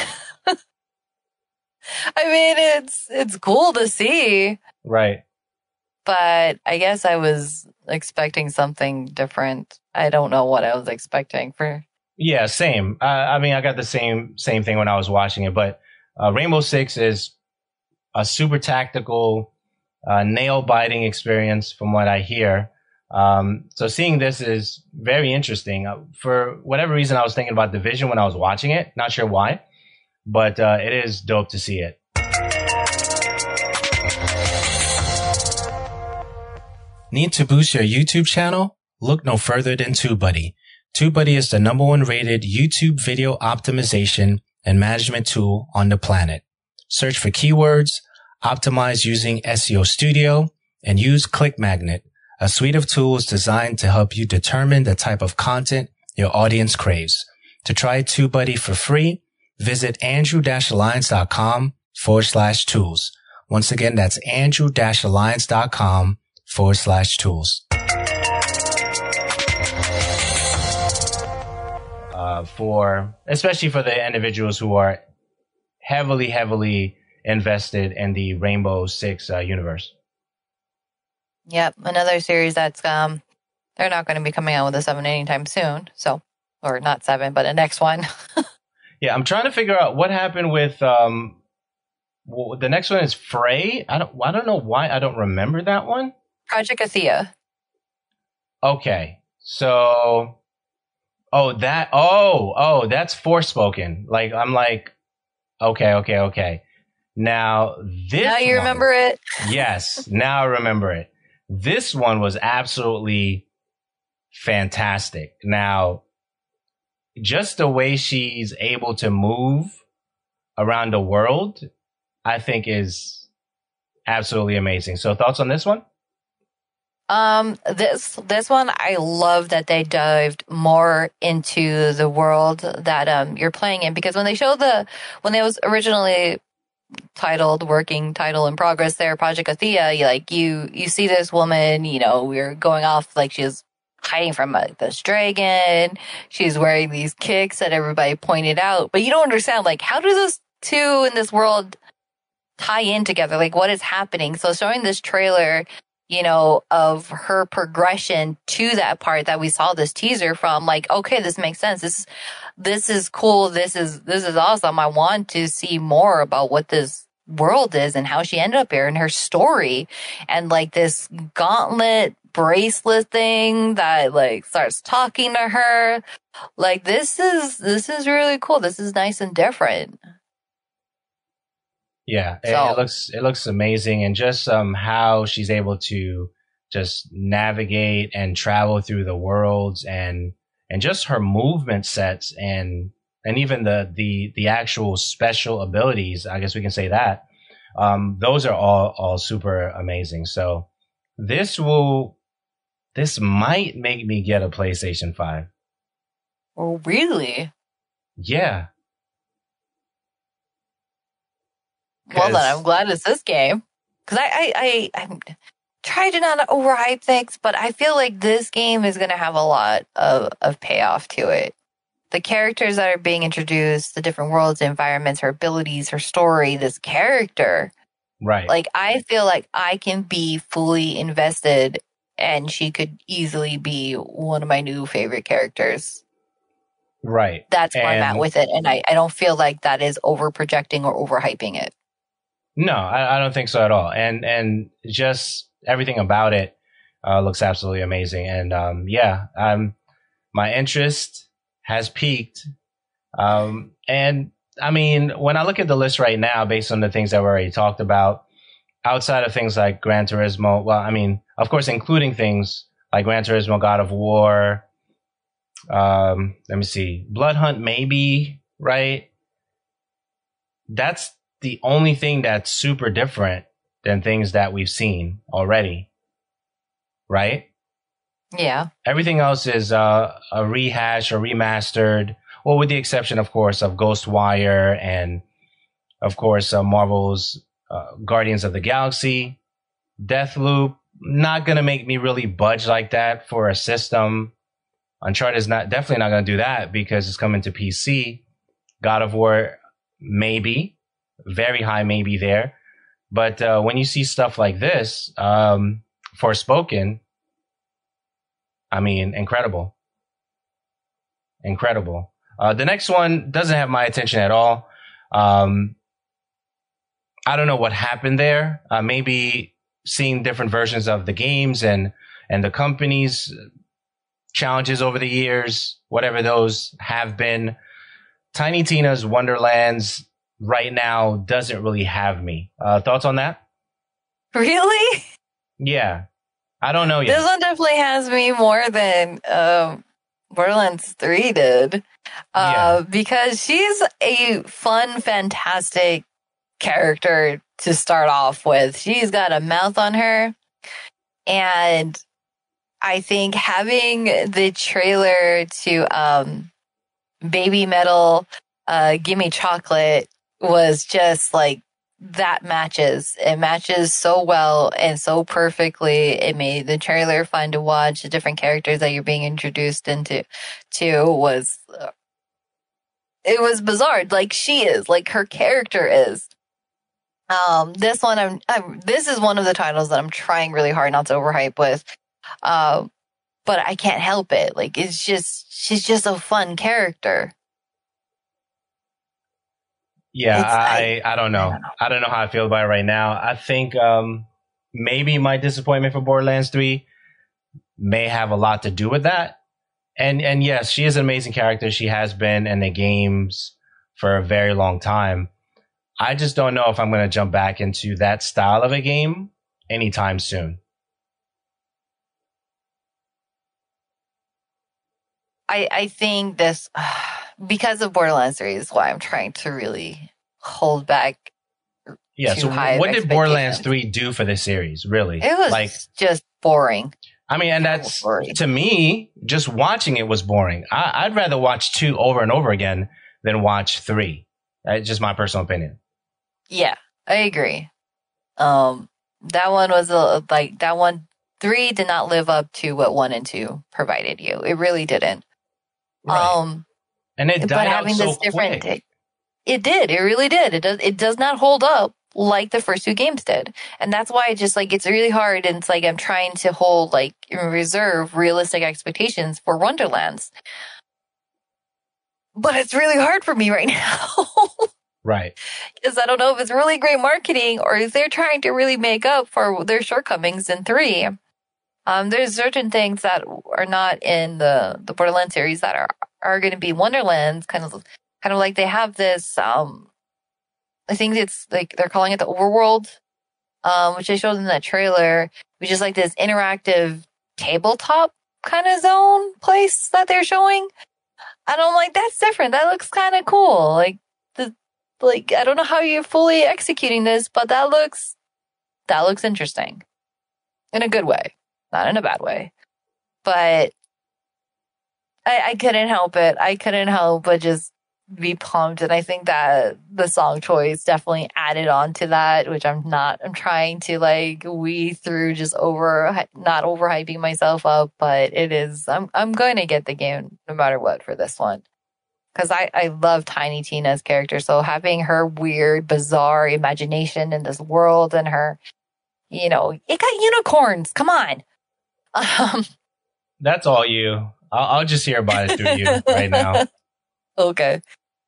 I mean, it's cool to see. Right. But I guess I was expecting something different. I don't know what I was expecting for. Yeah, same. I mean, I got the same thing when I was watching it, but Rainbow Six is a super tactical, nail-biting experience from what I hear. So seeing this is very interesting. For whatever reason, I was thinking about Division when I was watching it. Not sure why, but it is dope to see it. Need to boost your YouTube channel? Look no further than TubeBuddy. TubeBuddy is the #1 rated YouTube video optimization and management tool on the planet. Search for keywords, optimize using SEO Studio, and use ClickMagnet, a suite of tools designed to help you determine the type of content your audience craves. To try TubeBuddy for free, visit andrew-alliance.com/tools. Once again, that's andrew-alliance.com/tools. Especially for the individuals who are heavily invested in the Rainbow Six universe. Yep, another series that's they're not going to be coming out with a 7 anytime soon. So, or not 7, but a next one. Yeah, I'm trying to figure out what happened with the next one is Frey. I don't know why I don't remember that one. Project Athea. Okay, so that's Forspoken. Like I'm like, okay. Now this. Now you remember it. Yes, now I remember it. This one was absolutely fantastic. Now, just the way she's able to move around the world, I think is absolutely amazing. So thoughts on this one? This one, I love that they dived more into the world that you're playing in, because when they showed when it was originally titled working title in progress there, Project Athea, you see this woman, we're going off like she's hiding from this dragon. She's wearing these kicks that everybody pointed out, but you don't understand, like, how do those two in this world tie in together? Like, what is happening? So showing this trailer, of her progression to that part that we saw this teaser from, like, okay, this makes sense. This is cool. This is awesome. I want to see more about what this world is and how she ended up here and her story, and like this gauntlet bracelet thing that like starts talking to her. Like, this is really cool. This is nice and different. Yeah, it looks amazing, and just how she's able to just navigate and travel through the worlds, and just her movement sets, and even the actual special abilities, I guess we can say that. Those are all super amazing. So this might make me get a PlayStation 5. Oh, really? Yeah. Well, then I'm glad it's this game, because I'm trying to not overhype things, but I feel like this game is going to have a lot of payoff to it. The characters that are being introduced, the different worlds, environments, her abilities, her story, this character. Right. Like, I feel like I can be fully invested, and she could easily be one of my new favorite characters. Right. That's where I'm at with it, and I don't feel like that is over projecting or overhyping it. No, I don't think so at all. And just everything about it looks absolutely amazing. And my interest has peaked. And I mean, when I look at the list right now, based on the things that we already talked about, outside of things like Gran Turismo, well, I mean, of course, including things like Gran Turismo, God of War, let me see, Blood Hunt, maybe, right? That's the only thing that's super different than things that we've seen already, right? Yeah. Everything else is a rehash or remastered, well, with the exception, of course, of Ghostwire and, of course, Marvel's Guardians of the Galaxy. Deathloop, not going to make me really budge like that for a system. Uncharted is definitely not going to do that because it's coming to PC. God of War, maybe. Very high maybe there. But when you see stuff like this, Forspoken, I mean, incredible. Incredible. The next one doesn't have my attention at all. I don't know what happened there. Maybe seeing different versions of the games and the company's challenges over the years, whatever those have been. Tiny Tina's Wonderlands right now doesn't really have me. Thoughts on that? Really? Yeah. I don't know yet. This one definitely has me more than Borderlands 3 did. Because she's a fun, fantastic character to start off with. She's got a mouth on her. And I think having the trailer to Baby Metal, Gimme Chocolate was just like, that matches. It matches so well and so perfectly. It made the trailer fun to watch. The different characters that you're being introduced into was it was bizarre. Like she is, like her character is. This one, this is one of the titles that I'm trying really hard not to overhype with. But I can't help it. Like she's just a fun character. Yeah, I don't know. I don't know how I feel about it right now. I think maybe my disappointment for Borderlands 3 may have a lot to do with that. And yes, she is an amazing character. She has been in the games for a very long time. I just don't know if I'm going to jump back into that style of a game anytime soon. I think this, because of Borderlands 3 is why I'm trying to really hold back. Yeah, so what did Borderlands 3 do for this series, really? It was just boring. I mean, and that's, to me, just watching it was boring. I'd rather watch 2 over and over again than watch 3. That's just my personal opinion. Yeah, I agree. That one was that one, 3 did not live up to what 1 and 2 provided you. It really didn't. Right. And it died out so quick. It did. It really did. It does not hold up like the first 2 games did. And that's why it's really hard. And it's like, I'm trying to hold in reserve realistic expectations for Wonderlands. But it's really hard for me right now. Right. Because I don't know if it's really great marketing or if they're trying to really make up for their shortcomings in 3. There's certain things that are not in the Borderlands series that are going to be Wonderlands, kind of like they have this, I think it's like they're calling it the Overworld, which they showed in that trailer, which is like this interactive tabletop kind of zone place that they're showing. And I'm like, that's different. That looks kind of cool. I don't know how you're fully executing this, but that looks interesting in a good way, not in a bad way. But I couldn't help it. I couldn't help but just be pumped. And I think that the song choice definitely added on to that, which I'm trying to weed through, just not overhyping myself up, but it is, I'm going to get the game no matter what for this one. Cause I love Tiny Tina's character. So having her weird, bizarre imagination in this world and her, it got unicorns. Come on. That's all you. I'll just hear about it through you right now. Okay.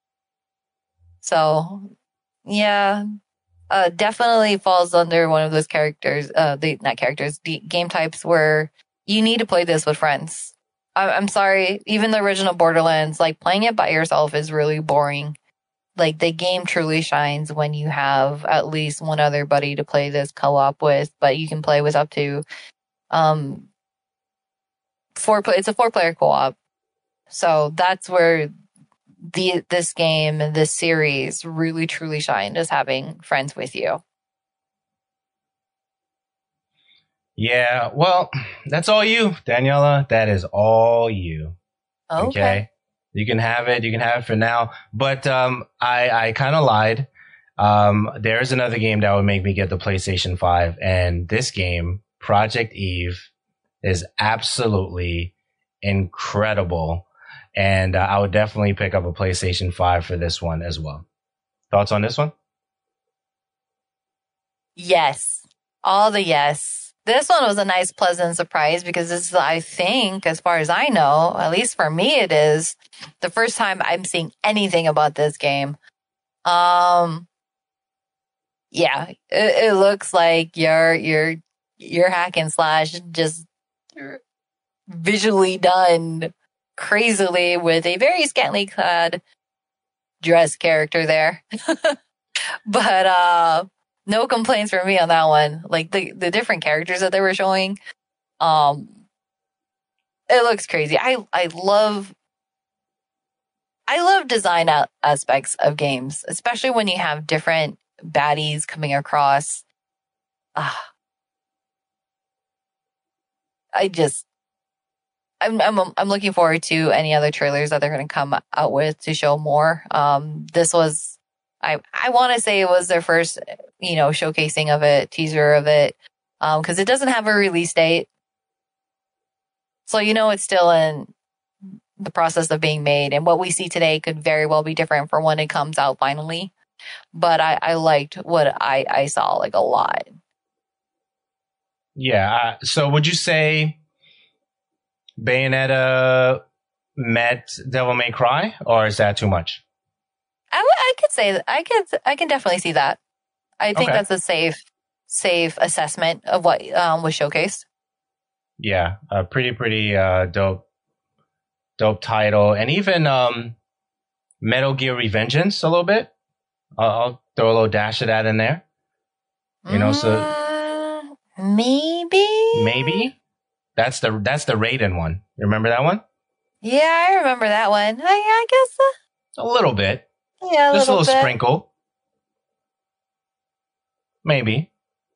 So, yeah, definitely falls under one of those characters, the game types where you need to play this with friends. I'm sorry. Even the original Borderlands, like playing it by yourself is really boring. Like the game truly shines when you have at least one other buddy to play this co-op with, but you can play with up to it's a 4-player co-op. So that's where this game, this series really truly shined, is having friends with you. Yeah, well, that's all you, Daniela. That is all you. Okay. You can have it. You can have it for now. But I kind of lied. There is another game that would make me get the PlayStation 5. And this game, Project Eve, is absolutely incredible. And I would definitely pick up a PlayStation 5 for this one as well. Thoughts on this one? Yes. All the yes. This one was a nice, pleasant surprise because this is, I think, as far as I know, at least for me, it is the first time I'm seeing anything about this game. Yeah, it looks like your hack and slash just visually done crazily with a very scantily clad dress character there. But no complaints from me on that one. Like the different characters that they were showing, it looks crazy. I love design aspects of games, especially when you have different baddies coming across. I'm looking forward to any other trailers that they're going to come out with to show more. This was, I want to say it was their first, showcasing of it, teaser of it, because it doesn't have a release date. So, it's still in the process of being made. And what we see today could very well be different from when it comes out finally. But I liked what I saw, like, a lot. Yeah. So would you say Bayonetta met Devil May Cry, or is that too much? I could say that. I can definitely see that. I think that's a safe assessment of what was showcased. Yeah, a pretty dope title, and even Metal Gear Revengeance a little bit. I'll throw a little dash of that in there. So maybe that's the Raiden one. You remember that one? Yeah, I remember that one. I guess a little bit. Yeah, just a little bit. sprinkle. Maybe.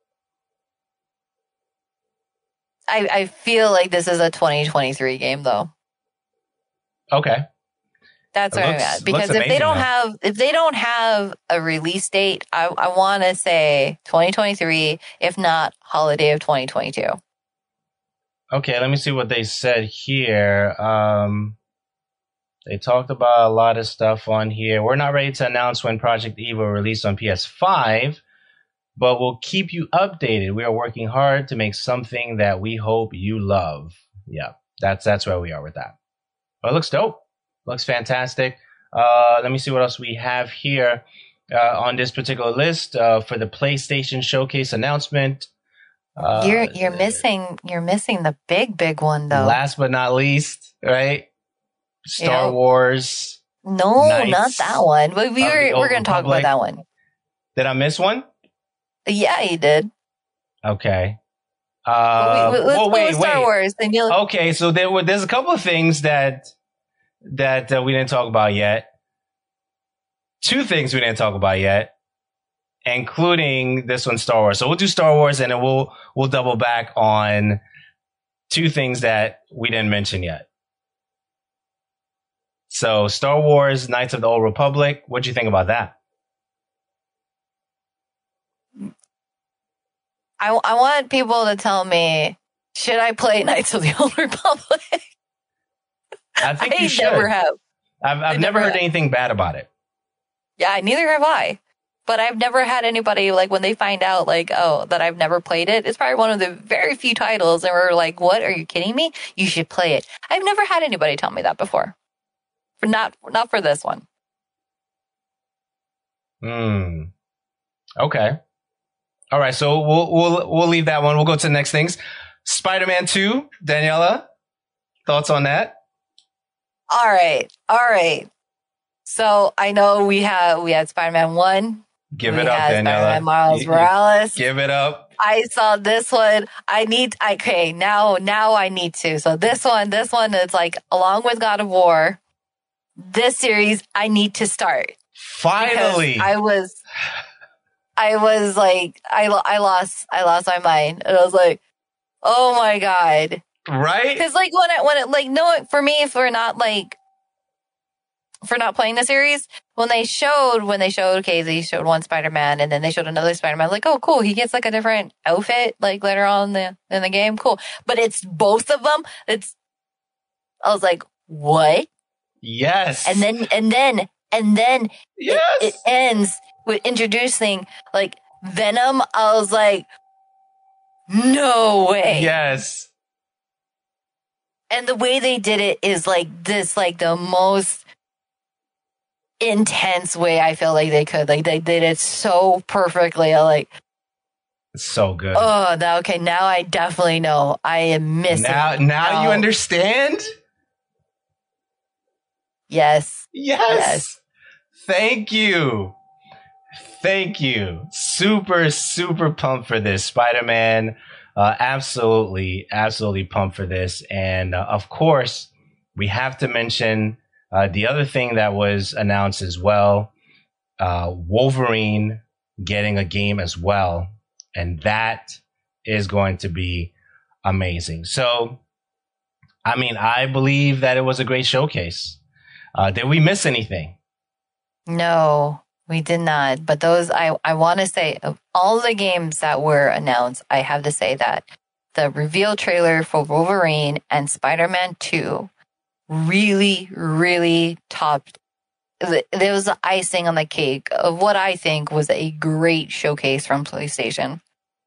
I feel like this is a 2023 game, though. Okay. That's where I'm at. Because if they don't have a release date, I want to say 2023, if not holiday of 2022. Okay, let me see what they said here. They talked about a lot of stuff on here. We're not ready to announce when Project Eve will release on PS5, but we'll keep you updated. We are working hard to make something that we hope you love. Yeah, that's where we are with that. But it looks dope. Looks fantastic. Let me see what else we have here on this particular list for the PlayStation Showcase announcement. You're missing the big one, though. Last but not least, right? Star Wars. No, not that one. But we're going to talk about that one. Did I miss one? Yeah, you did. Okay. Let's wait. Star Wars. Okay, so there's a couple of things that we didn't talk about yet. 2 things we didn't talk about yet, including this one, Star Wars. So we'll do Star Wars, and then we'll double back on 2 things that we didn't mention yet. So Star Wars, Knights of the Old Republic. What'd you think about that? I want people to tell me, should I play Knights of the Old Republic? I think you should. Never have. I've never heard anything bad about it. Yeah, neither have I. But I've never had anybody, like, when they find out, like, oh, that I've never played it. It's probably one of the very few titles, and we're like, what? Are you kidding me? You should play it. I've never had anybody tell me that before. But not for this one. Okay. All right, so we'll leave that one. We'll go to the next things. Spider-Man 2, Daniela. Thoughts on that? All right. So I know we had Spider-Man 1. Give it up, Daniela. Spider-Man Miles Morales. Give it up. I saw this one. Now I need to. So this one is like, along with God of War, this series I need to start. Finally. I was like, I lost my mind. And I was like, oh my God. Right? Because like for me, if we're not playing the series, when they showed, okay, they showed one Spider-Man and then they showed another Spider-Man, like, oh, cool, he gets like a different outfit, like later on in the game, cool. But it's both of them. I was like, what? Yes. And then yes. it ends with introducing like Venom. I was like, no way. Yes. And the way they did it is like this, like the most intense way I feel like they could. Like they did it so perfectly. It's so good. Oh, okay. Now I definitely know. I am missing. Now you understand? Yes. Thank you. Super, super pumped for this. Spider-Man. Absolutely pumped for this. And of course, we have to mention the other thing that was announced as well, Wolverine getting a game as well. And that is going to be amazing. So, I mean, I believe that it was a great showcase. Did we miss anything? No. We did not, but those, I want to say, of all the games that were announced, I have to say that the reveal trailer for Wolverine and Spider-Man 2 really, really topped. There was the icing on the cake of what I think was a great showcase from PlayStation.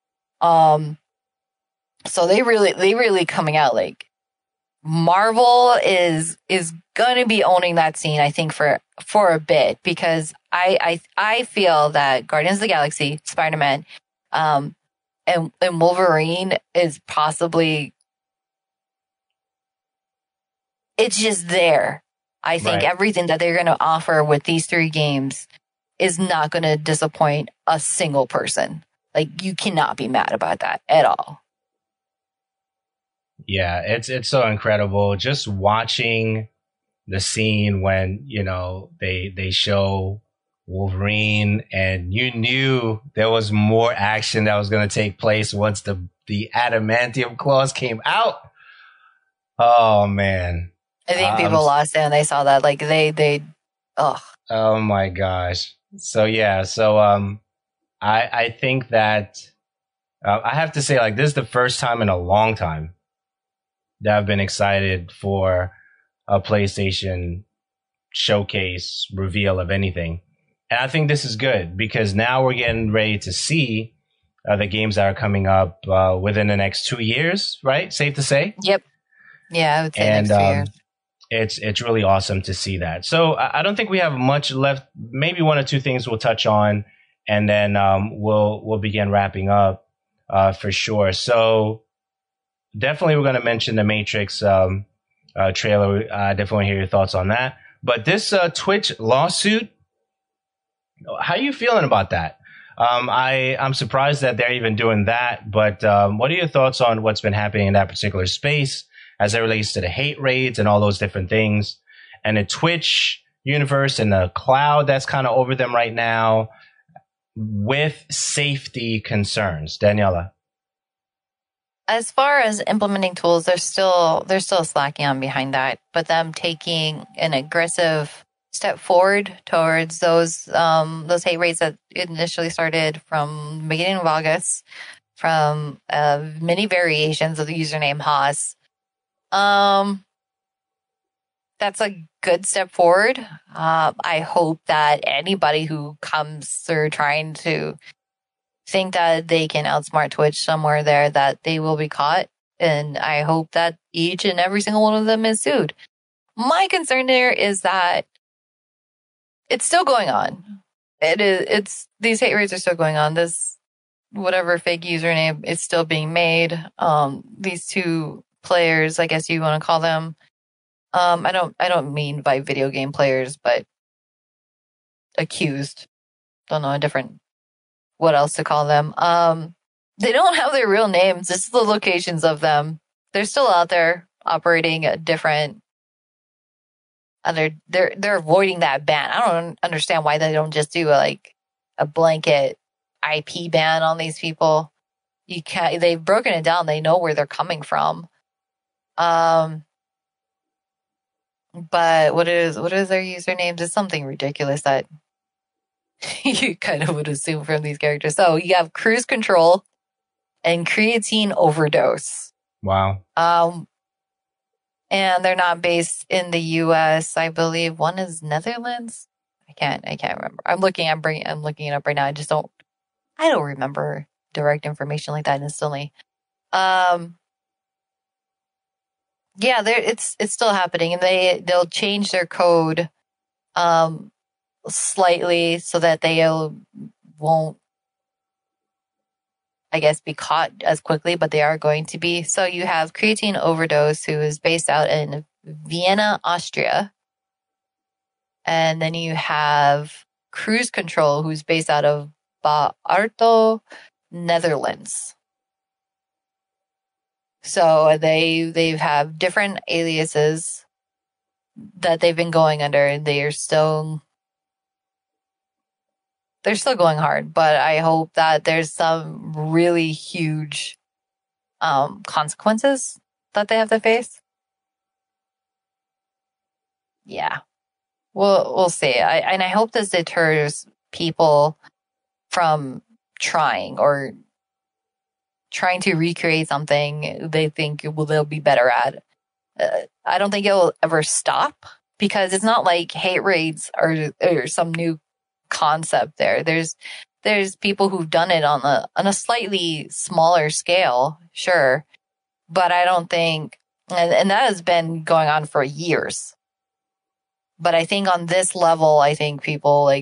So they really coming out like Marvel is going to be owning that scene, I think, for a bit, because I feel that Guardians of the Galaxy, Spider-Man, and Wolverine is possibly, it's just there. I think everything that they're going to offer with these three games is not going to disappoint a single person. Like, you cannot be mad about that at all. Yeah, it's so incredible just watching the scene when, you know, they show Wolverine, and you knew there was more action that was going to take place once the adamantium claws came out. Oh man, I think people lost it when they saw that. Like they oh my gosh. So yeah, I think that I have to say, like, this is the first time in a long time that I've been excited for a PlayStation showcase reveal of anything. And I think this is good because now we're getting ready to see the games that are coming up within the next 2 years, right? Safe to say? Yep. Yeah, I would say next 2 years. It's really awesome to see that. So I don't think we have much left. Maybe one or two things we'll touch on, and then we'll begin wrapping up for sure. So definitely we're going to mention the Matrix trailer. I definitely want to hear your thoughts on that. But this Twitch lawsuit, how are you feeling about that? I'm surprised that they're even doing that. But what are your thoughts on what's been happening in that particular space as it relates to the hate raids and all those different things, and the Twitch universe and the cloud that's kind of over them right now with safety concerns? Daniela. As far as implementing tools, they're still slacking on behind that, but them taking an aggressive step forward towards those hate raids that initially started from the beginning of August, from many variations of the username Haas. That's a good step forward. I hope that anybody who comes through trying to think that they can outsmart Twitch somewhere there, that they will be caught. And I hope that each and every single one of them is sued. My concern there is that it's still going on. These hate raids are still going on. This, whatever fake username is still being made. These two players, I guess you want to call them. I don't mean by video game players, but accused. Don't know what else to call them. They don't have their real names. It's the locations of them. They're still out there operating at different. They're avoiding that ban. I don't understand why they don't just do a blanket IP ban on these people. You can't. They've broken it down. They know where they're coming from. But what is their usernames? It's something ridiculous that you kind of would assume from these characters. So you have Cruise Control and Creatine Overdose. Wow. And they're not based in the U.S. I believe one is Netherlands. I can't remember. I'm looking it up right now. I don't remember direct information like that instantly. Yeah, it's still happening, and they'll change their code slightly so that they won't, I guess, be caught as quickly, but they are going to be. So you have Creatine Overdose, who is based out in Vienna, Austria. And then you have Cruise Control, who's based out of Baarto, Netherlands. So they have different aliases that they've been going under, and they're still going hard. But I hope that there's some really huge consequences that they have to face. Yeah, we'll see. I hope this deters people from trying to recreate something they think they'll be better at. I don't think it will ever stop, because it's not like hate raids or some new concept there. There's people who've done it on a slightly smaller scale, sure, but I don't think, and that has been going on for years. But I think on this level, I think people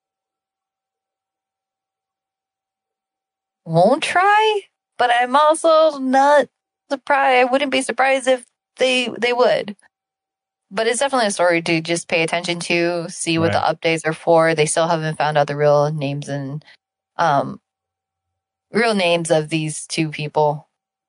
won't try. But I'm also not surprised. I wouldn't be surprised if they would. But it's definitely a story to just pay attention to, see what the updates are for. They still haven't found out the real names of these two people.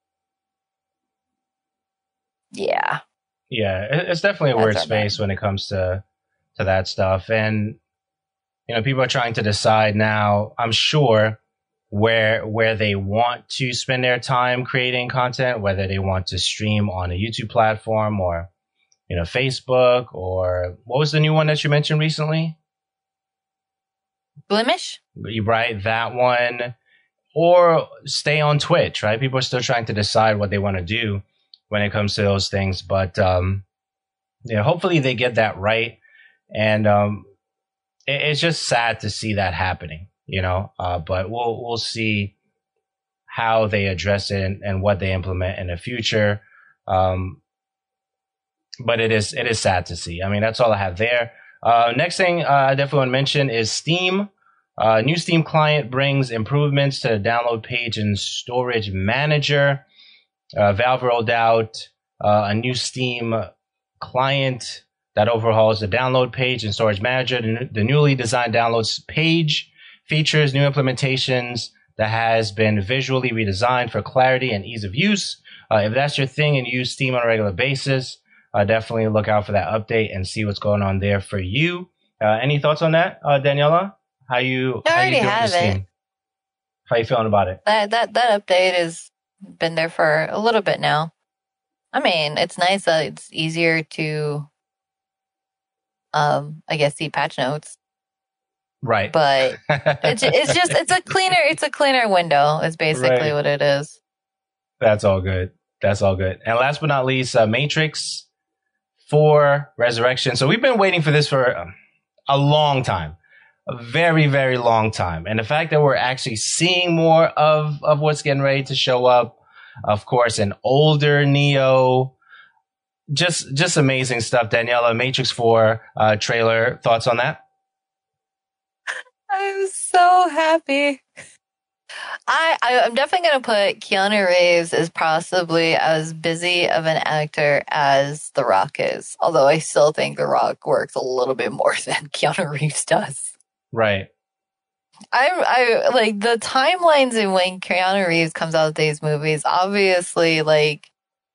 Yeah. Yeah, it's definitely a weird space when it comes to that stuff. And, people are trying to decide now, I'm sure, where they want to spend their time creating content, whether they want to stream on a YouTube platform or, Facebook, or what was the new one that you mentioned recently? Blemish? Right, that one. Or stay on Twitch, right? People are still trying to decide what they want to do when it comes to those things. But hopefully they get that right. And it's just sad to see that happening. But we'll see how they address it and what they implement in the future. But it is sad to see. I mean, that's all I have there. Next thing I definitely want to mention is Steam. New Steam client brings improvements to the download page and storage manager. Valve rolled out a new Steam client that overhauls the download page and storage manager. The newly designed downloads page features new implementations that has been visually redesigned for clarity and ease of use. If that's your thing and you use Steam on a regular basis, definitely look out for that update and see what's going on there for you. Any thoughts on that, Daniela? I already have it. How you feeling about it? That update has been there for a little bit now. I mean, it's nice that it's easier to, I guess, see patch notes. Right. But it's a cleaner window is basically what it is. That's all good. And last but not least, Matrix 4 Resurrection. So we've been waiting for this for a long time, a very, very long time. And the fact that we're actually seeing more of what's getting ready to show up, of course, an older Neo, just amazing stuff. Daniela, Matrix 4 trailer, thoughts on that? I'm so happy. I'm definitely going to put Keanu Reeves as possibly as busy of an actor as The Rock is. Although I still think The Rock works a little bit more than Keanu Reeves does. Right. I like the timelines in when Keanu Reeves comes out with these movies. Obviously, like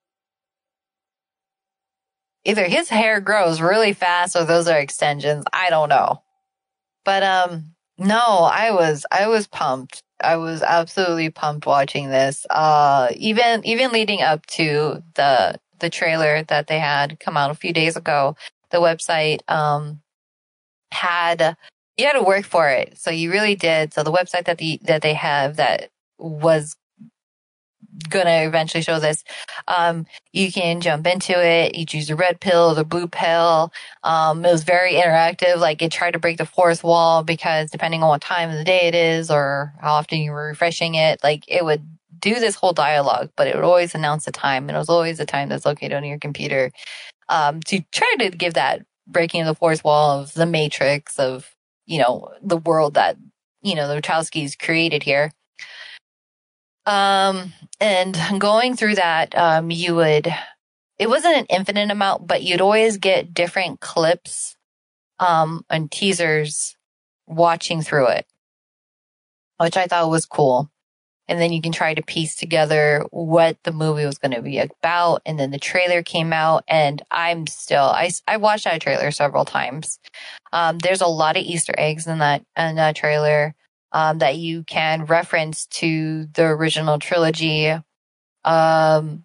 either his hair grows really fast or those are extensions. I don't know. But no, I was pumped. I was absolutely pumped watching this. Even leading up to the trailer that they had come out a few days ago, the website had you had to work for it. So you really did. So the website that they have that was gonna eventually show this, you can jump into it. You choose the red pill or the blue pill. It was very interactive. Like it tried to break the fourth wall because depending on what time of the day it is or how often you were refreshing it, like it would do this whole dialogue, but it would always announce the time. And it was always the time that's located on your computer, to try to give that breaking of the fourth wall of the matrix of, the world that, the Wachowskis created here. And going through that, it wasn't an infinite amount, but you'd always get different clips, and teasers watching through it, which I thought was cool. And then you can try to piece together what the movie was going to be about. And then the trailer came out and I watched that trailer several times. There's a lot of Easter eggs in that trailer. That you can reference to the original trilogy. And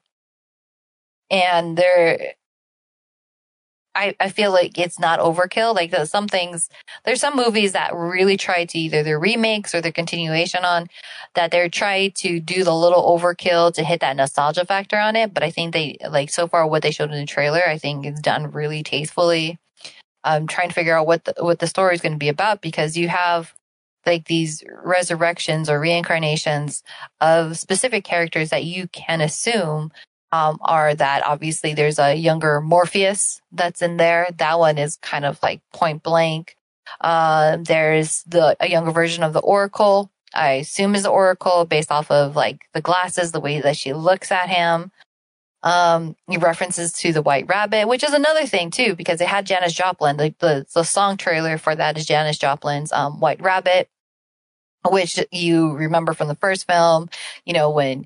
I feel like it's not overkill. Like there's some movies that really try to either their remakes or their continuation on that they're trying to do the little overkill to hit that nostalgia factor on it. But I think they so far what they showed in the trailer, I think is done really tastefully. I'm trying to figure out what the story is going to be about because you have like these resurrections or reincarnations of specific characters that you can assume are that obviously there's a younger Morpheus that's in there. That one is kind of like point blank. There's a younger version of the Oracle. I assume is the Oracle based off of like the glasses, the way that she looks at him. References to the White Rabbit, which is another thing too, because it had Janis Joplin. The song trailer for that is Janis Joplin's White Rabbit, which you remember from the first film, when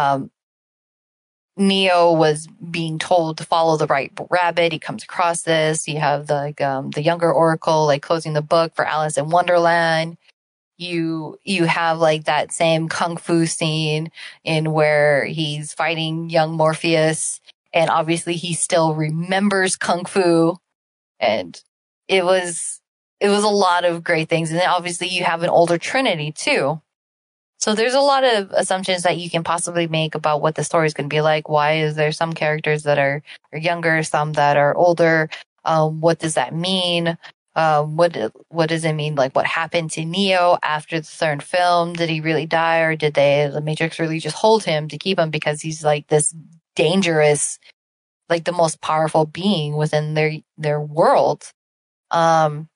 Neo was being told to follow the right rabbit. He comes across this. You have the younger Oracle closing the book for Alice in Wonderland. You have that same kung fu scene in where he's fighting young Morpheus, and obviously he still remembers kung fu, and it was a lot of great things. And then obviously you have an older Trinity too. So there's a lot of assumptions that you can possibly make about what the story is going to be like. Why is there some characters that are younger, some that are older? What does that mean? What does it mean? What happened to Neo after the third film? Did he really die, or did the Matrix really just hold him to keep him because he's this dangerous, the most powerful being within their world? And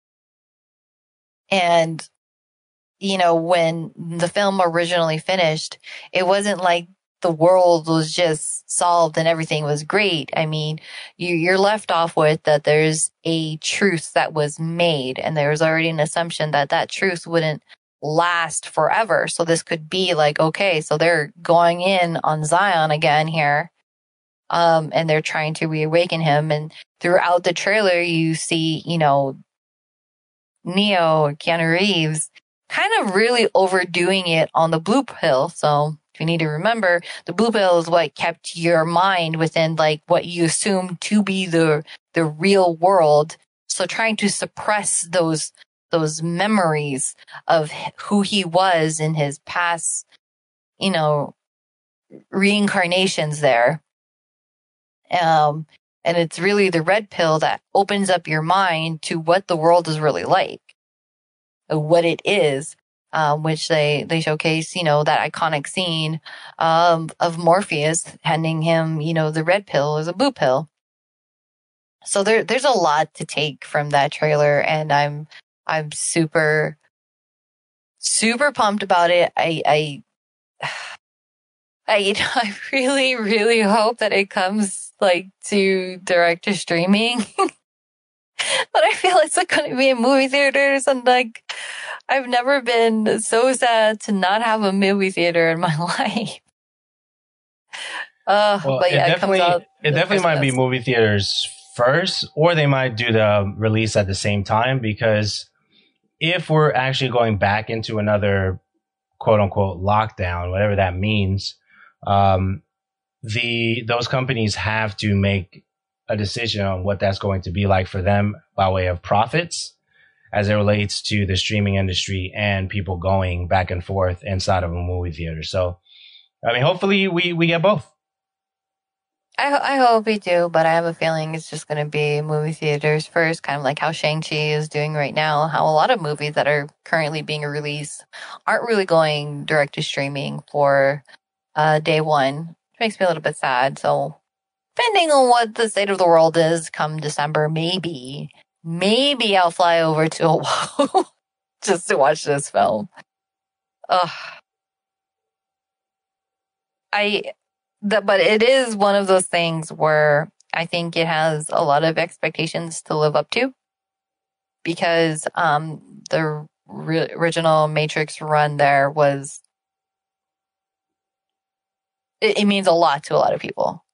when the film originally finished, it wasn't like the world was just solved and everything was great. I mean, you're left off with that there's a truth that was made, and there was already an assumption that truth wouldn't last forever. So this could be okay, so they're going in on Zion again here, and they're trying to reawaken him. And throughout the trailer, you see, Neo, Keanu Reeves, kind of really overdoing it on the blue pill. So if you need to remember, the blue pill is what kept your mind within what you assumed to be the real world. So trying to suppress those memories of who he was in his past, reincarnations there. And it's really the red pill that opens up your mind to what the world is really like, what it is. Which they showcase, that iconic scene of Morpheus handing him, the red pill as a blue pill. So there's a lot to take from that trailer, and I'm super, super pumped about it. I really, really hope that it comes like to direct to streaming. But I feel it's going to be in movie theaters, and like I've never been so sad to not have a movie theater in my life. Well, but yeah, it definitely might be movie theaters first, or they might do the release at the same time, because if we're actually going back into another quote unquote lockdown, whatever that means, those companies have to make a decision on what that's going to be like for them by way of profits as it relates to the streaming industry and people going back and forth inside of a movie theater. So, I mean, hopefully we get both. I hope we do, but I have a feeling it's just going to be movie theaters first, kind of like how Shang-Chi is doing right now, how a lot of movies that are currently being released aren't really going direct to streaming for day one. It makes me a little bit sad. So depending on what the state of the world is come December, maybe I'll fly over to Oahu just to watch this film. But it is one of those things where I think it has a lot of expectations to live up to, because the original Matrix run there was, it means a lot to a lot of people.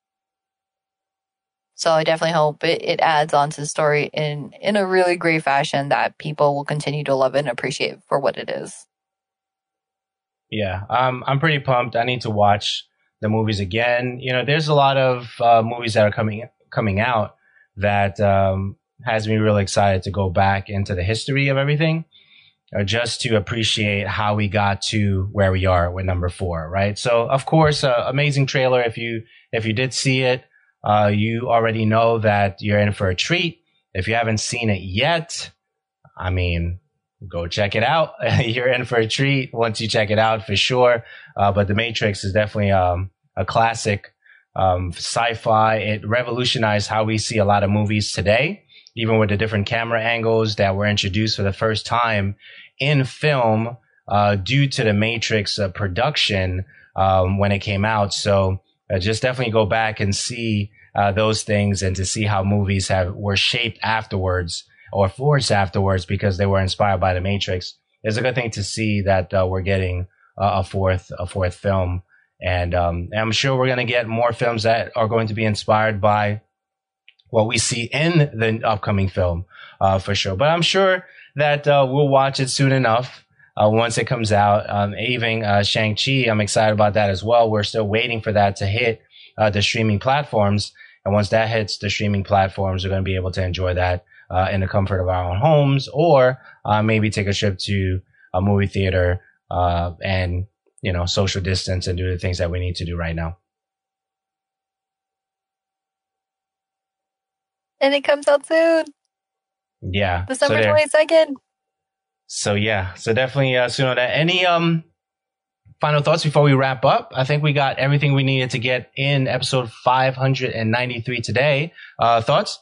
So I definitely hope it adds on to the story in a really great fashion that people will continue to love it and appreciate for what it is. Yeah, I'm pretty pumped. I need to watch the movies again. You know, there's a lot of movies that are coming out that has me really excited to go back into the history of everything, just to appreciate how we got to where we are with number 4, right? So, of course, amazing trailer. If you did see it, you already know that you're in for a treat. If you haven't seen it yet, I mean, go check it out. You're in for a treat once you check it out for sure. But The Matrix is definitely a classic sci-fi. It revolutionized how we see a lot of movies today, even with the different camera angles that were introduced for the first time in film due to The Matrix production when it came out. So just definitely go back and see those things, and to see how movies were shaped afterwards or forged afterwards because they were inspired by The Matrix. It's a good thing to see that we're getting a fourth film, and I'm sure we're going to get more films that are going to be inspired by what we see in the upcoming film for sure. But I'm sure that we'll watch it soon enough once it comes out. Even Shang-Chi, I'm excited about that as well. We're still waiting for that to hit the streaming platforms, and once that hits the streaming platforms, we're going to be able to enjoy that in the comfort of our own homes, or maybe take a trip to a movie theater and, you know, social distance and do the things that we need to do right now. And it comes out soon. Yeah. December 22nd. So yeah, so definitely soon on that. Any final thoughts before we wrap up? I think we got everything we needed to get in episode 593 today. Thoughts?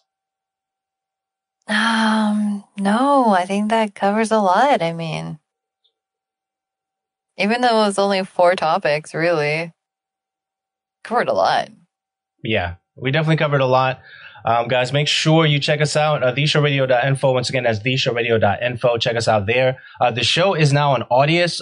No, I think that covers a lot. I mean, even though it was only 4 topics, really covered a lot. Yeah, we definitely covered a lot. Guys, make sure you check us out, theshowradio.info. Once again, that's theshowradio.info. Check us out there. The show is now on Audius,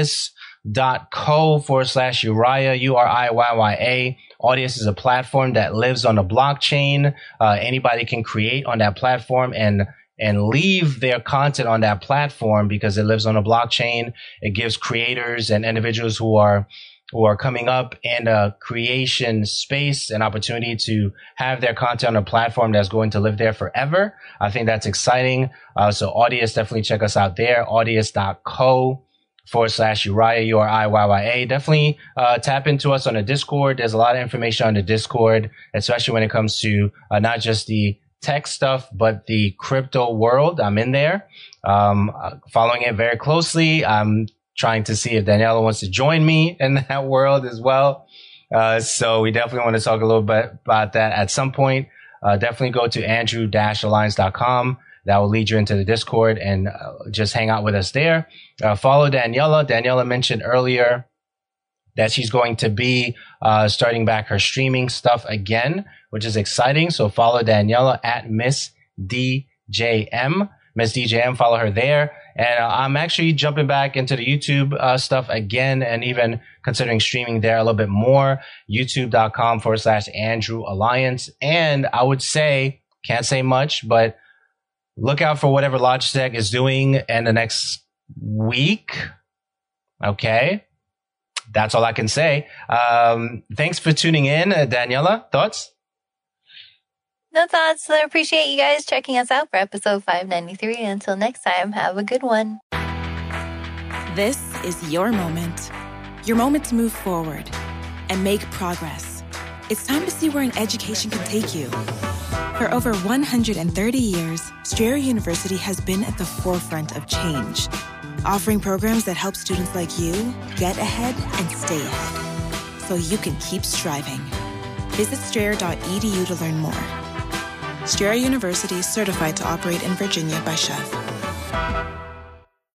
audius.co/Uriah, Uriyya. Audius is a platform that lives on the blockchain. Anybody can create on that platform and leave their content on that platform because it lives on a blockchain. It gives creators and individuals who are coming up in a creation space an opportunity to have their content on a platform that's going to live there forever. I think that's exciting. So Audius, definitely check us out there. Audius.co/Uriah, Uriyya. Definitely tap into us on the Discord. There's a lot of information on the Discord, especially when it comes to not just the tech stuff, but the crypto world. I'm in there, following it very closely. I'm trying to see if Daniela wants to join me in that world as well. So we definitely want to talk a little bit about that at some point. Definitely go to andrew-alliance.com. that will lead you into the Discord and just hang out with us there. Follow Daniela. Daniela mentioned earlier that she's going to be starting back her streaming stuff again, which is exciting. So follow Daniela at Miss DJM. Miss DJM, follow her there. And I'm actually jumping back into the YouTube stuff again and even considering streaming there a little bit more. YouTube.com/Andrew Alliance. And I would say, can't say much, but look out for whatever Logitech is doing in the next week. Okay. That's all I can say. Thanks for tuning in. Daniela, thoughts? No thoughts. I appreciate you guys checking us out for episode 593. Until next time, have a good one. This is your moment to move forward and make progress. It's time to see where an education can take you. For over 130 years, Strayer University has been at the forefront of change, offering programs that help students like you get ahead and stay ahead, so you can keep striving. Visit strayer.edu to learn more. Strayer University is certified to operate in Virginia by CHEF.